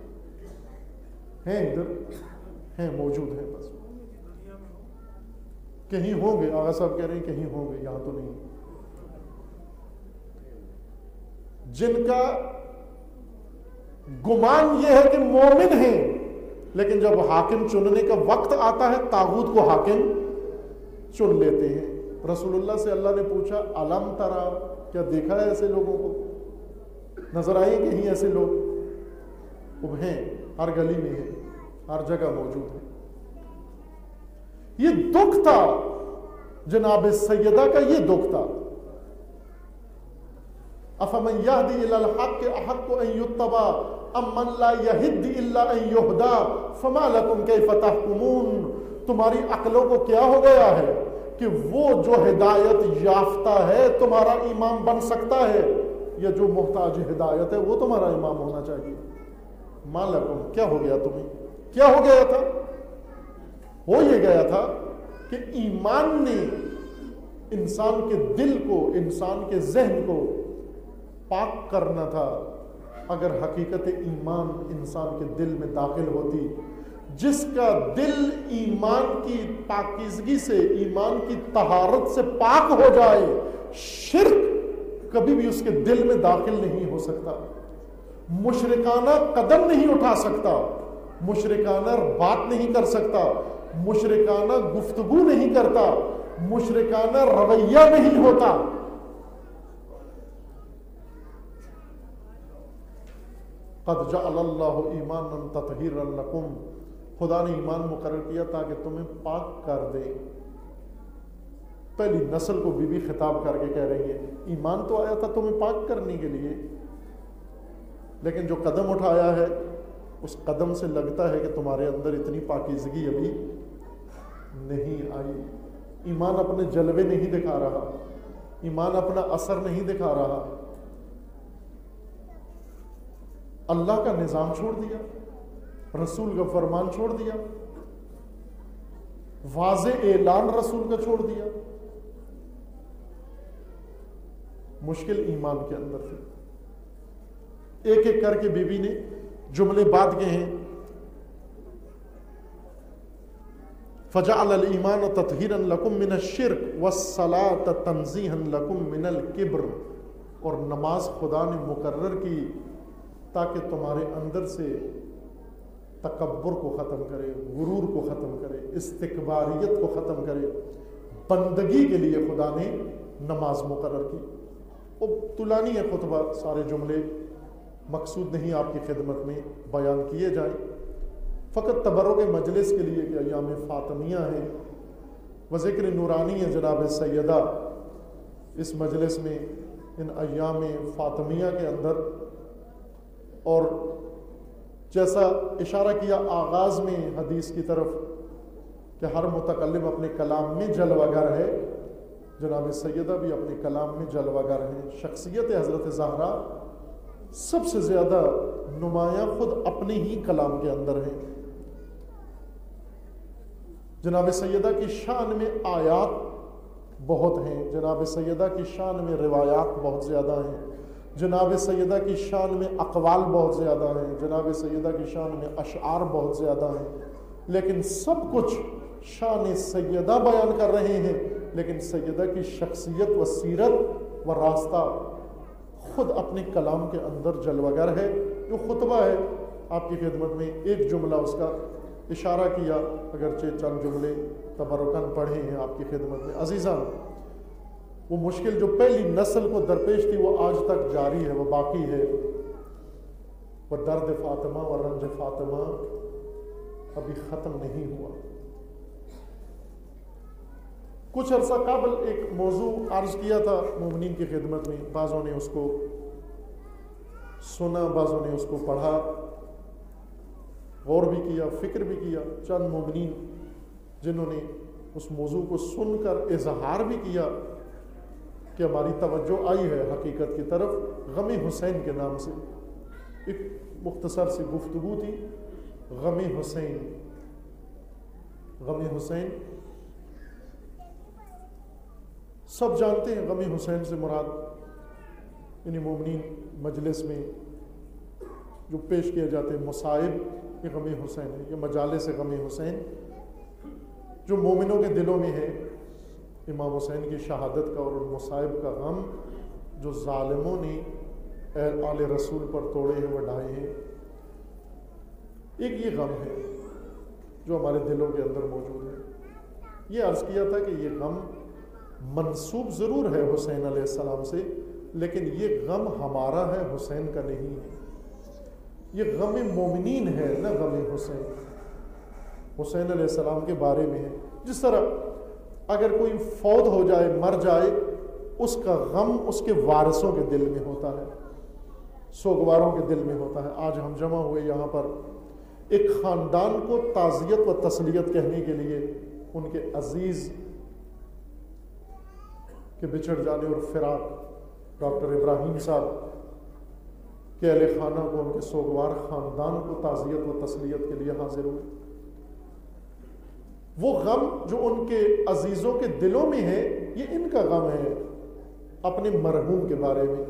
ہیں، ادھر ہیں، موجود ہیں، بس کہیں ہوں گے. آغا صاحب کہہ رہے ہیں کہیں ہوں گے، یہاں تو نہیں. جن کا گمان یہ ہے کہ مومن ہیں، لیکن جب حاکم چننے کا وقت آتا ہے طاغوت کو حاکم چن لیتے ہیں. رسول اللہ سے اللہ نے پوچھا الم ترا، کیا دیکھا ہے ایسے لوگوں کو؟ نظر آئے کہیں ایسے لوگ؟ وہ ہیں، ہر گلی میں ہیں، ہر جگہ موجود ہیں. یہ دکھ تھا جناب سیدہ کا، یہ دکھ تھا. افمن یہدی الی الحق احق ان یتبع امن لا یہدی الا ان یہدی فما لکم کیف تحکمون. تمہاری عقلوں کو کیا ہو گیا ہے کہ وہ جو ہدایت یافتہ ہے تمہارا امام بن سکتا ہے، یا جو محتاج ہدایت ہے وہ تمہارا امام ہونا چاہیے؟ ما لکم، کیا ہو گیا تمہیں؟ کیا ہو گیا تھا؟ ہو یہ گیا تھا کہ ایمان نے انسان کے دل کو، انسان کے ذہن کو پاک کرنا تھا. اگر حقیقت ایمان انسان کے دل میں داخل ہوتی، جس کا دل ایمان کی پاکیزگی سے، ایمان کی طہارت سے پاک ہو جائے، شرک کبھی بھی اس کے دل میں داخل نہیں ہو سکتا، مشرکانہ قدم نہیں اٹھا سکتا، مشرکانہ بات نہیں کر سکتا، مشرکانہ گفتگو نہیں کرتا، مشرکانہ رویہ نہیں ہوتا. قد جعل اللہ ایمانا تطہیرا لکم، خدا نے ایمان مقرر کیا تاکہ تمہیں پاک کر دے. پہلی نسل کو بی بی خطاب کر کے کہہ رہی ہے ایمان تو آیا تھا تمہیں پاک کرنے کے لیے، لیکن جو قدم اٹھایا ہے اس قدم سے لگتا ہے کہ تمہارے اندر اتنی پاکیزگی ابھی نہیں آئی. ایمان اپنے جلوے نہیں دکھا رہا، ایمان اپنا اثر نہیں دکھا رہا. اللہ کا نظام چھوڑ دیا، رسول کا فرمان چھوڑ دیا، واضح اعلان رسول کا چھوڑ دیا. مشکل ایمان کے اندر تھی. ایک ایک کر کے بی بی نے جملے بات کے ہیں. فجعل الایمان تطہیرا لکم من الشرک والصلاۃ تنزیہا لکم من الکبر، اور نماز خدا نے مقرر کی تاکہ تمہارے اندر سے تکبر کو ختم کرے، غرور کو ختم کرے، استکباریت کو ختم کرے. بندگی کے لیے خدا نے نماز مقرر کی. وہ طولانی ہے خطبہ، سارے جملے مقصود نہیں آپ کی خدمت میں بیان کیے جائیں، فقط تبرک مجلس کے لیے کہ ایام فاطمیہ ہیں و ذکر نورانی ہے جناب سیدہ اس مجلس میں ان ایام فاطمیہ کے اندر. اور جیسا اشارہ کیا آغاز میں حدیث کی طرف کہ ہر متکلم اپنے کلام میں جلوہ گر ہے، جناب سیدہ بھی اپنے کلام میں جلوہ گر ہیں. شخصیت حضرت زہرا سب سے زیادہ نمایاں خود اپنے ہی کلام کے اندر ہیں. جناب سیدہ کی شان میں آیات بہت ہیں، جناب سیدہ کی شان میں روایات بہت زیادہ ہیں، جناب سیدہ کی شان میں اقوال بہت زیادہ ہیں، جناب سیدہ کی شان میں اشعار بہت زیادہ ہیں. لیکن سب کچھ شان سیدہ بیان کر رہے ہیں، لیکن سیدہ کی شخصیت و سیرت و راستہ خود اپنے کلام کے اندر جلوگر ہے. جو خطبہ ہے آپ کی خدمت میں ایک جملہ اس کا اشارہ کیا، اگرچہ چند جملے تبرکاً پڑھے ہیں آپ کی خدمت میں. عزیزان، وہ مشکل جو پہلی نسل کو درپیش تھی وہ آج تک جاری ہے، وہ باقی ہے. وہ درد فاطمہ و رنج فاطمہ ابھی ختم نہیں ہوا. کچھ عرصہ قبل ایک موضوع عرض کیا تھا مومنین کی خدمت میں، بعضوں نے اس کو سنا، بعضوں نے اس کو پڑھا، غور بھی کیا، فکر بھی کیا. چند مومنین جنہوں نے اس موضوع کو سن کر اظہار بھی کیا کہ ہماری توجہ آئی ہے حقیقت کی طرف. غم حسین کے نام سے ایک مختصر سی گفتگو تھی. غم حسین، غم حسین سب جانتے ہیں. غم حسین سے مراد یعنی مومنین مجلس میں جو پیش کیے جاتے ہیں مصائب، یہ غم حسین ہے. یہ مجالس غم حسین جو مومنوں کے دلوں میں ہے، امام حسین کی شہادت کا اور مصائب کا غم جو ظالموں نے آل رسول پر توڑے ہیں، وڈھائے ہیں. ایک یہ غم ہے جو ہمارے دلوں کے اندر موجود ہے. یہ عرض کیا تھا کہ یہ غم منسوب ضرور ہے حسین علیہ السلام سے، لیکن یہ غم ہمارا ہے، حسین کا نہیں ہے. یہ غم مومنین ہے، نہ غم حسین. حسین علیہ السلام کے بارے میں ہے. جس طرح اگر کوئی فوت ہو جائے، مر جائے، اس کا غم اس کے وارثوں کے دل میں ہوتا ہے، سوگواروں کے دل میں ہوتا ہے. آج ہم جمع ہوئے یہاں پر ایک خاندان کو تعزیت و تسلیت کہنے کے لیے ان کے عزیز کے بچھڑ جانے اور فراق. ڈاکٹر ابراہیم صاحب کے اہل خانہ کو، ان کے سوگوار خاندان کو تعزیت و تسلیت کے لیے حاضر ہوئے. وہ غم جو ان کے عزیزوں کے دلوں میں ہے، یہ ان کا غم ہے اپنے مرحوم کے بارے میں.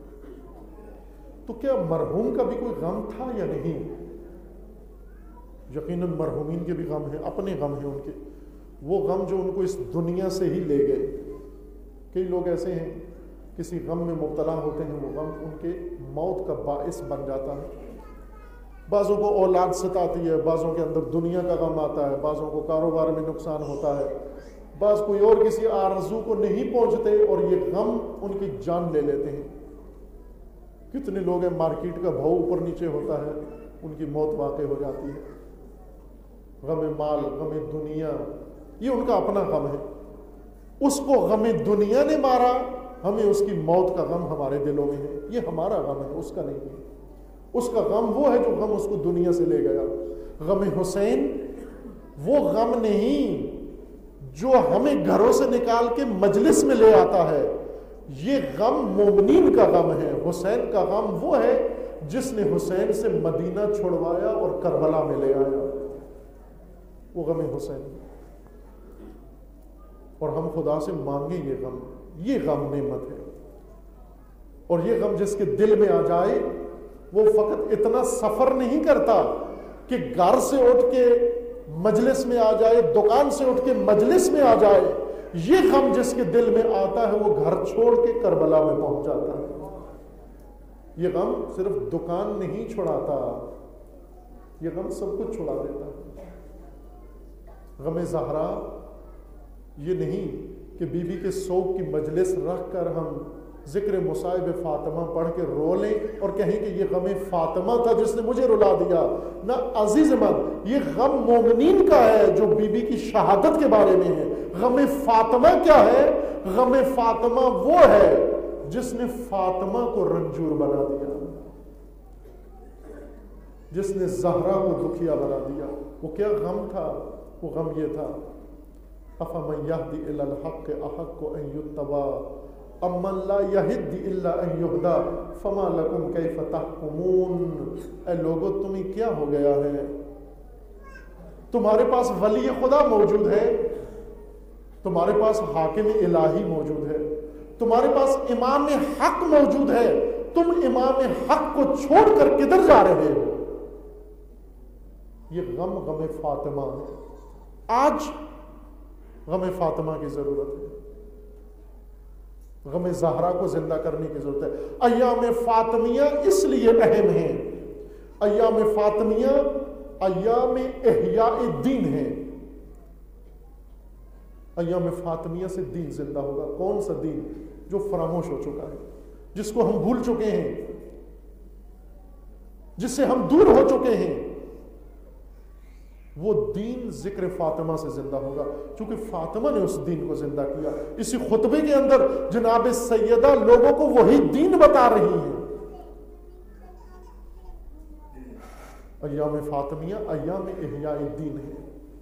تو کیا مرحوم کا بھی کوئی غم تھا یا نہیں؟ یقیناً مرحومین کے بھی غم ہیں، اپنے غم ہیں ان کے. وہ غم جو ان کو اس دنیا سے ہی لے گئے. کئی لوگ ایسے ہیں کسی غم میں مبتلا ہوتے ہیں، وہ غم ان کے موت کا باعث بن جاتا ہے. بعضوں کو اولاد ستاتی ہے، بعضوں کے اندر دنیا کا غم آتا ہے، بعضوں کو کاروبار میں نقصان ہوتا ہے، بعض کوئی اور کسی آرزو کو نہیں پہنچتے اور یہ غم ان کی جان لے لیتے ہیں. کتنے لوگ ہیں مارکیٹ کا بھاؤ اوپر نیچے ہوتا ہے، ان کی موت واقع ہو جاتی ہے. غم مال، غم دنیا، یہ ان کا اپنا غم ہے. اس کو غم دنیا نے مارا، ہمیں اس کی موت کا غم ہمارے دلوں میں ہے. یہ ہمارا غم ہے، اس کا نہیں ہے. اس کا غم وہ ہے جو غم اس کو دنیا سے لے گیا. غم حسین وہ غم نہیں جو ہمیں گھروں سے نکال کے مجلس میں لے آتا ہے. یہ غم مومنین کا غم ہے. حسین کا غم وہ ہے جس نے حسین سے مدینہ چھڑوایا اور کربلا میں لے آیا. وہ غم حسین. اور ہم خدا سے مانگیں یہ غم. یہ غم نعمت ہے. اور یہ غم جس کے دل میں آ جائے وہ فقط اتنا سفر نہیں کرتا کہ گھر سے اٹھ کے مجلس میں آ جائے، دکان سے اٹھ کے مجلس میں آ جائے. یہ غم جس کے دل میں آتا ہے وہ گھر چھوڑ کے کربلا میں پہنچ جاتا ہے. یہ غم صرف دکان نہیں چھڑاتا، یہ غم سب کچھ چھڑا دیتا ہے. غم زہرا یہ نہیں کہ بی بی کے سوگ کی مجلس رکھ کر ہم ذکر مصائب فاطمہ پڑھ کے رو لیں اور کہیں کہ یہ غم فاطمہ تھا جس نے مجھے رلا دیا. نہ عزیز من، یہ غم مومنین کا ہے جو بی بی کی شہادت کے بارے میں ہے. غم فاطمہ کیا ہے؟ غم فاطمہ وہ ہے جس نے فاطمہ کو رنجور بنا دیا، جس نے زہرا کو دکھیا بنا دیا. وہ کیا غم تھا؟ وہ غم یہ تھا، افمن یہدی الی الحق احق ان یتبع امن لا یہدی الا ان یہدی فما لکم کیف تحکمون. اے لوگو تمہیں کیا ہو گیا ہے؟ تمہارے پاس ولی خدا موجود ہے، تمہارے پاس حاکم الہی موجود ہے، تمہارے پاس امام حق موجود ہے. تم امام حق کو چھوڑ کر کدھر جا رہے ہو؟ یہ غم غم فاطمہ ہے. آج غم فاطمہ کی ضرورت ہے. غم زہرا کو زندہ کرنے کی ضرورت ہے۔ ایام فاطمیہ اس لیے اہم ہیں، ایام فاطمیہ ایام احیاء الدین ہیں۔ ایام فاطمیہ سے دین زندہ ہوگا۔ کون سا دین؟ جو فراموش ہو چکا ہے، جس کو ہم بھول چکے ہیں، جس سے ہم دور ہو چکے ہیں، وہ دین ذکر فاطمہ سے زندہ ہوگا، چونکہ فاطمہ نے اس دین کو زندہ کیا۔ اسی خطبے کے اندر جناب سیدہ لوگوں کو وہی دین بتا رہی ہیں۔ ایام فاطمیہ ایام احیاء الدین ہے۔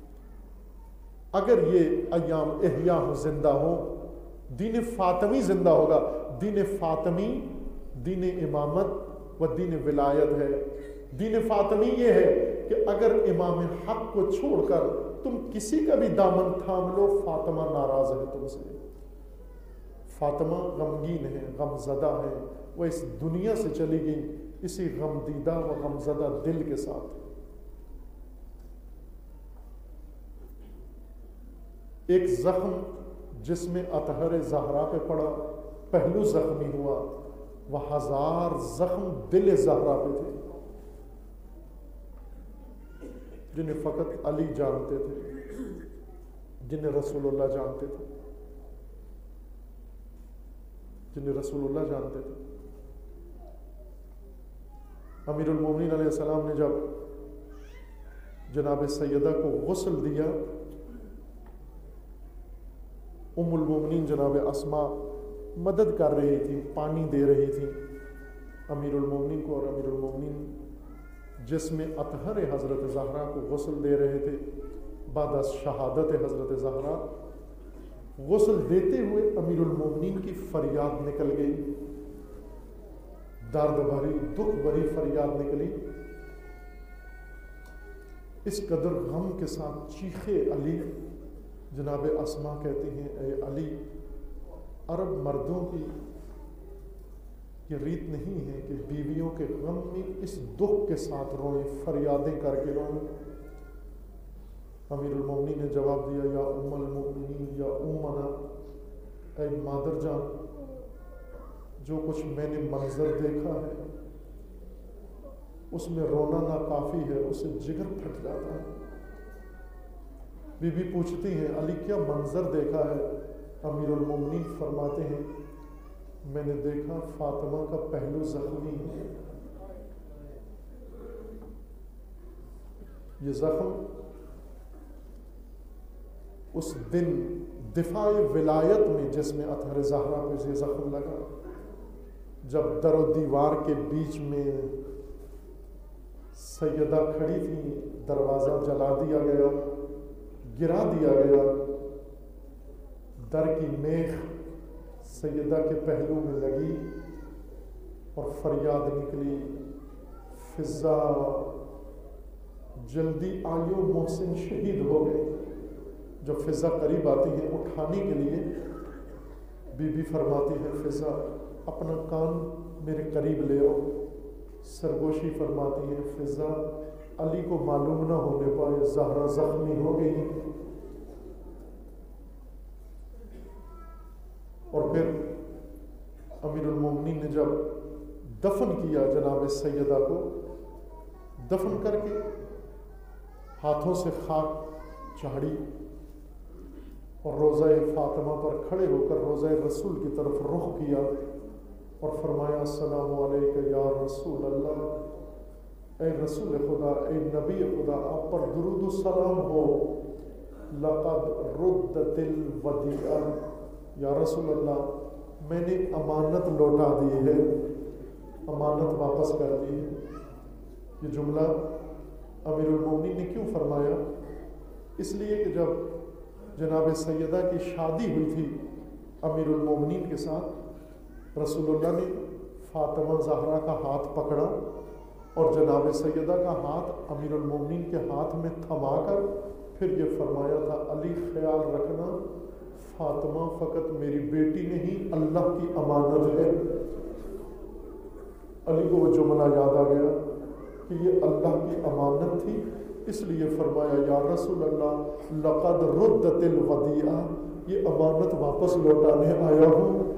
اگر یہ ایام احیاء زندہ ہو، دین فاطمی زندہ ہوگا۔ دین فاطمی دین امامت و دین ولایت ہے۔ دین فاطمی یہ ہے کہ اگر امام حق کو چھوڑ کر تم کسی کا بھی دامن تھام لو، فاطمہ ناراض ہے تم سے۔ فاطمہ غمگین ہے، غم زدہ ہے، وہ اس دنیا سے چلی گئی اسی غم دیدہ و غم زدہ دل کے ساتھ۔ ایک زخم جس میں اطہر زہرا پہ پڑا، پہلو زخمی ہوا، وہ ہزار زخم دل زہرا پہ تھے، جنہیں فقط علی جانتے تھے، جنہیں رسول اللہ جانتے تھے، جنہیں رسول اللہ جانتے تھے۔ امیر المومنین علیہ السلام نے جب جناب سیدہ کو غسل دیا، ام المومنین جناب اسماء مدد کر رہی تھی، پانی دے رہی تھی امیر المومنین کو، اور امیر المومنین جس میں اطہر حضرت زہرا کو غسل دے رہے تھے بعد از شہادت حضرت زہرا۔ غسل دیتے ہوئے امیر المومنین کی فریاد نکل گئی، درد بھری دکھ بھری فریاد نکلی۔ اس قدر غم کے ساتھ چیخے علی۔ جناب اسماء کہتی ہیں، اے علی، عرب مردوں کی یہ ریت نہیں ہے کہ بیویوں کے غم میں اس دکھ کے ساتھ روئیں، فریادیں کر کے روئیں۔ امیر المومنین نے جواب دیا، یا ام المومنین، یا امنا، اے مادر جان، جو کچھ میں نے منظر دیکھا ہے اس میں رونا ناکافی ہے، اس سے جگر پھٹ جاتا ہے۔ بی بی پوچھتی ہیں، علی کیا منظر دیکھا ہے؟ امیر المومنین فرماتے ہیں، میں نے دیکھا فاطمہ کا پہلو زخمی ہے۔ یہ زخم اس دن دفاع ولایت میں جس میں اطہر زہرا پہ یہ زخم لگا، جب در و دیوار کے بیچ میں سیدہ کھڑی تھی، دروازہ جلا دیا گیا، گرا دیا گیا، در کی میخ سیدہ کے پہلو میں لگی اور فریاد نکلی، فضا جلدی آئیو محسن شہید ہو گئے۔ جب فضا قریب آتی ہے اٹھانے کے لیے، بی بی فرماتی ہے، فضا اپنا کان میرے قریب لے آؤ۔ سرگوشی فرماتی ہے، فضا علی کو معلوم نہ ہونے پائے زہرا زخمی ہو گئی۔ اور پھر امیر المومنین نے جب دفن کیا جناب سیدہ کو، دفن کر کے ہاتھوں سے خاک جھاڑی اور روضہ فاطمہ پر کھڑے ہو کر روضہ رسول کی طرف رخ کیا اور فرمایا، السلام علیکہ یا رسول اللہ، اے رسول خدا، اے نبی خدا، آپ پر درود و سلام ہو۔ لقد ردت الودیعہ، یا رسول اللہ میں نے امانت لوٹا دی ہے، امانت واپس کر دی ہے۔ یہ جملہ امیر المومنین نے کیوں فرمایا؟ اس لیے کہ جب جناب سیدہ کی شادی ہوئی تھی امیر المومنین کے ساتھ، رسول اللہ نے فاطمہ زہرا کا ہاتھ پکڑا اور جناب سیدہ کا ہاتھ امیر المومنین کے ہاتھ میں تھما کر پھر یہ فرمایا تھا، علی خیال رکھنا، فاطمہ فقط میری بیٹی نہیں، اللہ کی امانت ہے۔ علی کو وہ جملہ یاد آ گیا کہ یہ اللہ کی امانت تھی، اس لیے فرمایا، یا رسول اللہ لقد ردت الودیعہ، یہ امانت واپس لوٹانے آیا ہوں۔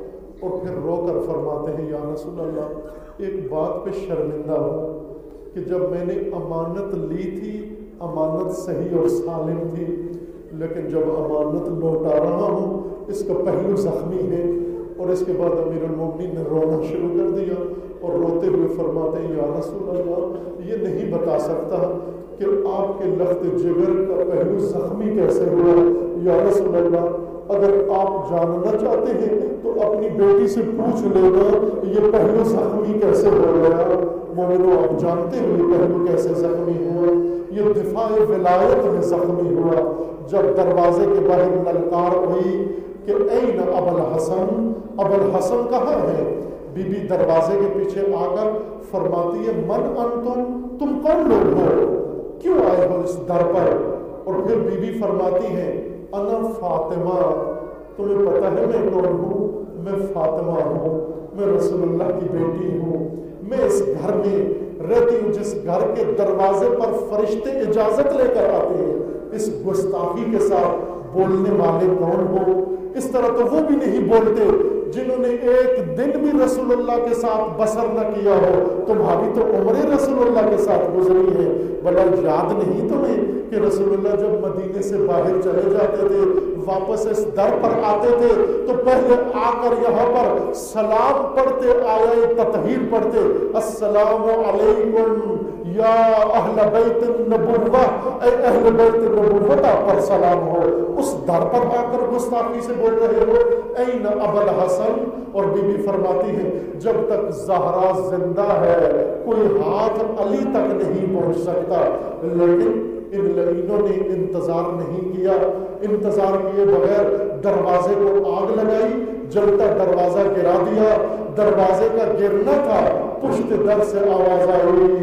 اور پھر رو کر فرماتے ہیں یا رسول اللہ ایک بات پہ شرمندہ ہوں کہ جب میں نے امانت لی تھی امانت صحیح اور سالم تھی، لیکن جب امانت لوٹا رہا ہوں اس کا پہلو زخمی ہے۔ اور اس کے بعد امیر المومنین نے رونا شروع کر دیا اور روتے ہوئے فرماتے ہیں یا رسول اللہ یہ نہیں بتا سکتا کہ آپ کے لخت جگر کا پہلو زخمی کیسے ہوا۔ یا رسول اللہ اگر آپ جاننا چاہتے ہیں تو اپنی بیٹی سے پوچھ لینا یہ پہلو زخمی کیسے ہو گیا۔ مومنو آپ جانتے ہو یہ پہلو کیسے زخمی ہوا، یہ دفاع ولایت میں زخمی ہوا جب دروازے کے باہر للکار ہوئی کہ این ابو الحسن، ابو الحسن کہاں ہے؟ بی بی دروازے کے پیچھے آ کر فرماتی ہے من انتم، تم کون لوگ ہو، کیوں آئے ہو اس در پر؟ اور پھر بی بی فرماتی ہے انا فاطمہ، تمہیں پتہ ہے میں کون ہوں؟ میں فاطمہ ہوں، میں رسول اللہ کی بیٹی ہوں، میں اس گھر میں رہتی ہوں جس گھر کے دروازے پر فرشتے اجازت لے کر آتے ہیں۔ اس گستاخی کے ساتھ بولنے والے کون ہو؟ اس طرح تو وہ بھی نہیں بولتے جنہوں نے ایک دن بھی رسول اللہ کے ساتھ بسر نہ کیا ہو۔ تمہاری تو عمریں رسول اللہ کے ساتھ گزری ہے، بھلا یاد نہیں تمہیں کہ رسول اللہ جب مدینے سے باہر چلے جاتے تھے واپس اس در پر آتے تھے تو پہلے آ کر یہاں پر سلام پڑھتے، آیا تطہیر پڑھتے، السلام علیکم یا اہل بیت النبوہ، اے اہل بیت النبوہ پر سلام ہو۔ اس در پر آ کر گستاخی سے بول رہے ہو این ابو الحسن۔ اور بی بی فرماتی ہے جب تک زہرا زندہ ہے کوئی ہاتھ علی تک نہیں پہنچ سکتا، لیکن ان لعینوں نے انتظار نہیں کیا، انتظار کیے بغیر دروازے کو آگ لگائی، جلتا دروازہ گرا دیا۔ دروازے کا گرنا تھا، پشت در سے آواز آئی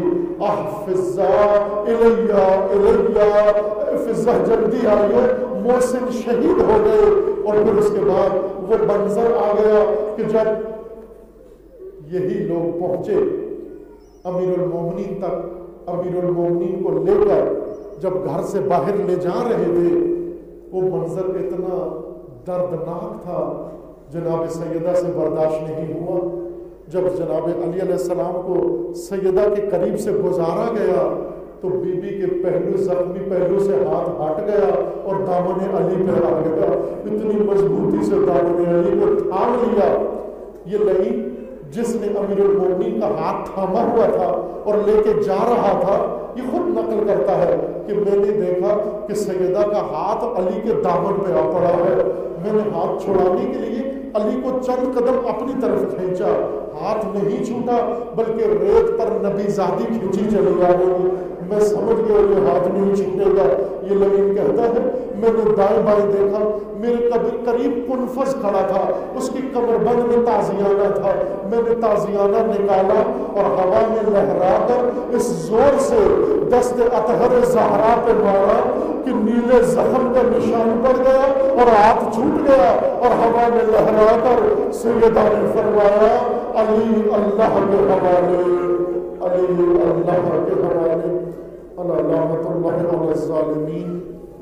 احفظا الیہ الیہ، فضا جلدی آئیے، محسن شہید ہو گئے۔ اور پھر اس کے بعد وہ منظر آ گیا کہ جب یہی لوگ پہنچے امیر المومنین تک، امیر المومنین کو لے کر جب گھر سے باہر لے جا رہے تھے وہ منظر اتنا دردناک تھا، جناب سیدہ سے برداشت نہیں ہوا۔ جب جناب علی علیہ السلام کو سیدہ کے قریب سے گزارا گیا تو بی بی کے پہلو زخمی پہلو سے ہاتھ ہٹ گیا اور دامن علی پہ آ گیا، اتنی مضبوطی سے دامن علی کو تھام لیا۔ یہ لعین جس نے امیر المومنین کا ہاتھ تھاما ہوا تھا اور لے کے جا رہا تھا، یہ خود نقل کرتا ہے کہ میں نے دیکھا کہ سیدہ کا ہاتھ علی کے دامن پہ آ پڑا ہے، میں نے ہاتھ چھڑانے کے لیے علی کو چند قدم اپنی طرف کھینچا، ہاتھ نہیں چھوٹا بلکہ ریت پر نبی زادی کھینچی چلی آ گئی۔ میں سمجھ گیا یہ ہاتھ نہیں چھوٹے گا۔ یہ لعین کہتا ہے میں نے دائیں بائیں دیکھا، میرے قریب کنفذ کھڑا تھا، اس کی کمر بند میں تازیانہ تھا، میں نے تازیانہ نکالا اور ہوا میں لہرا کر اس زور سے دست اطہر زہرا پہ مارا کہ نیلے زخم کا نشان پڑ گیا اور ہاتھ چھوٹ گیا، اور ہوا میں لہرا کر سیدہ نے فرمایا علی اللہ کے حوالے، علی اللہ کے حوالے، لعنت اللہ علی الظالمین،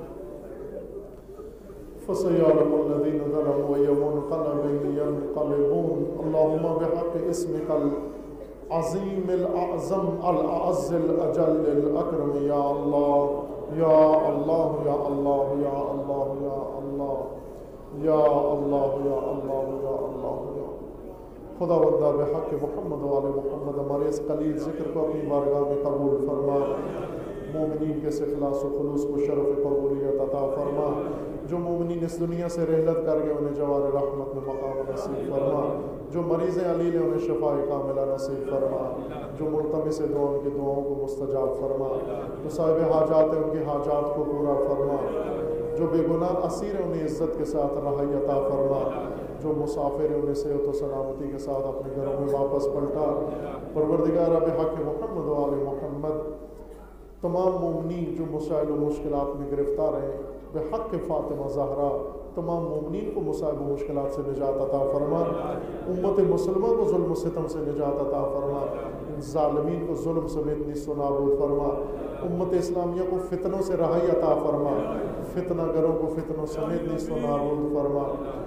فسيعلم الذين ظلموا أي منقلب ينقلبون۔ اللهم بحق اسمك العظيم الأعظم الأعز الأجل الأكرم يا الله يا الله يا الله يا الله يا الله يا الله يا الله يا الله يا خدا بندہ بحق محمد و آل محمد ہمارے اس قلیل ذکر کو اپنی بارگاہ میں قبول فرما، مومنین کے اخلاص و خلوص کو شرف قبولیت عطا فرما، جو مومنین اس دنیا سے رحلت کر گئے انہیں جوار رحمت میں مقام نصیب فرما، جو مریض علیل ہیں انہیں شفاء کاملہ نصیب فرما، جو ملتمس دعا ان کی دعاؤں کو مستجاب فرما، جو صاحب حاجات ہیں ان کی حاجات کو پورا فرما، جو بے گناہ اسیر ہیں انہیں عزت کے ساتھ رہائی عطا فرما، جو مسافر ہیں انہیں صحت و سلامتی کے ساتھ اپنے گھروں میں واپس پلٹا۔ پروردگار بحق محمد و آل محمد تمام مومنین جو مسائل و مشکلات میں گرفتار ہیں بحق فاطمہ زہرا تمام مومنین کو مصائب و مشکلات سے نجات عطا فرما، امت مسلمہ کو ظلم و ستم سے نجات عطا فرما، ظالمین کو ظلم سمیت نیست و نابود فرما، امت اسلامیہ کو فتنوں سے رہائی عطا فرما، فتنہ گروں کو فتنوں سمیت نیست و نابود فرما۔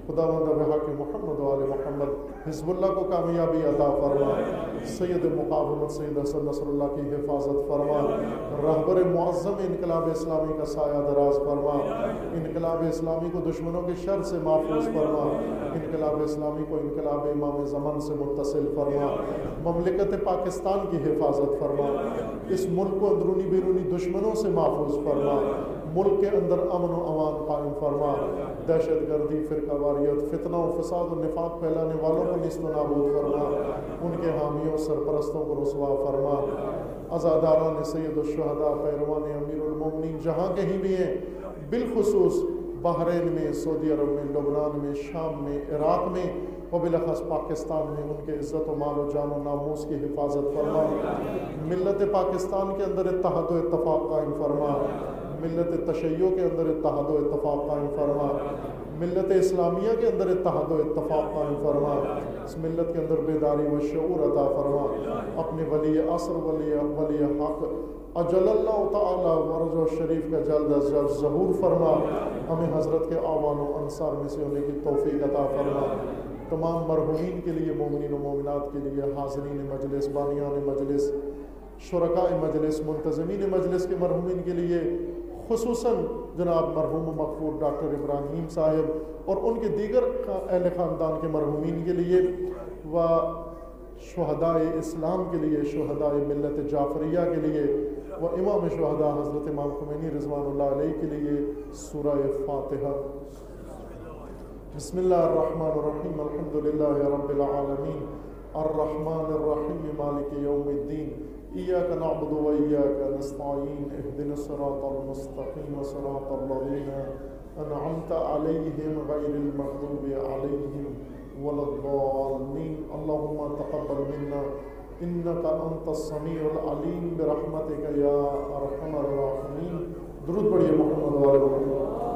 خداوند بحق محمد و آل محمد حزب اللہ کو کامیابی عطا فرما، سید مقاومت سید حسن نصر اللہ کی حفاظت فرما، رہبر معظم انقلاب اسلامی کا سایہ دراز فرما، انقلاب اسلامی کو دشمنوں کے شر سے محفوظ فرما، انقلاب اسلامی کو انقلاب امام زمان سے متصل فرما، مملکت پاکستان کی حفاظت فرما، اس ملک کو اندرونی بیرونی دشمنوں سے محفوظ فرما، ملک کے اندر امن و امان قائم فرما، دہشت گردی، فرقہ واریت، فتنہ و فساد و نفاق پھیلانے والوں کو نیست و نابود فرما، ان کے حامیوں سرپرستوں کو رسوا فرما، عزاداران سید الشہداء، پیروان امیر المومنین جہاں کہیں بھی ہیں، بالخصوص بحرین میں، سعودی عرب میں، لبنان میں، شام میں، عراق میں و بالاخص پاکستان میں، ان کے عزت و مال و جان و ناموس کی حفاظت فرما، ملت پاکستان کے اندر اتحاد و اتفاق قائم فرما، ملت تشیع کے اندر اتحاد و اتفاق قائم فرما، ملت اسلامیہ کے اندر اتحاد و اتفاق قائم فرما، اس ملت کے اندر بیداری و شعور عطا فرما، اپنے ولی عصر ولی ولی حق اجل اللہ تعالی ورجو شریف کا جلد از جلد ظہور فرما، ہمیں حضرت کے آوان و انصار میں سے ہونے کی توفیق عطا فرما، تمام مرحومین کے لیے، مومنین و مومنات کے لیے، حاضرین مجلس، بانیان مجلس، شرکاء مجلس، منتظمین مجلس کے مرحومین کے لیے، خصوصاً جناب مرحوم و مغفور ڈاکٹر ابراہیم صاحب اور ان کے دیگر اہل خاندان کے مرحومین کے لیے، و شہداء اسلام کے لیے، شہداء ملت جعفریہ کے لیے، و امام شہداء حضرت امام خمینی رضوان اللہ علیہ کے لیے سورہ فاتحہ۔ بسم اللہ الرحمن الرحیم، الحمدللہ رب العالمین، الرحمن الرحیم، مالک یوم الدین، ایاک نعبد و ایاک نستعین، اہدنا الصراط المستقیم، صراط الذین انعمت علیہم غیر المغضوب علیہم ولا الضالین، اللہم تقبل منا انک انت السمیع العلیم برحمتک یا ارحم الراحمین۔ درود پڑھیے محمد و آل محمد۔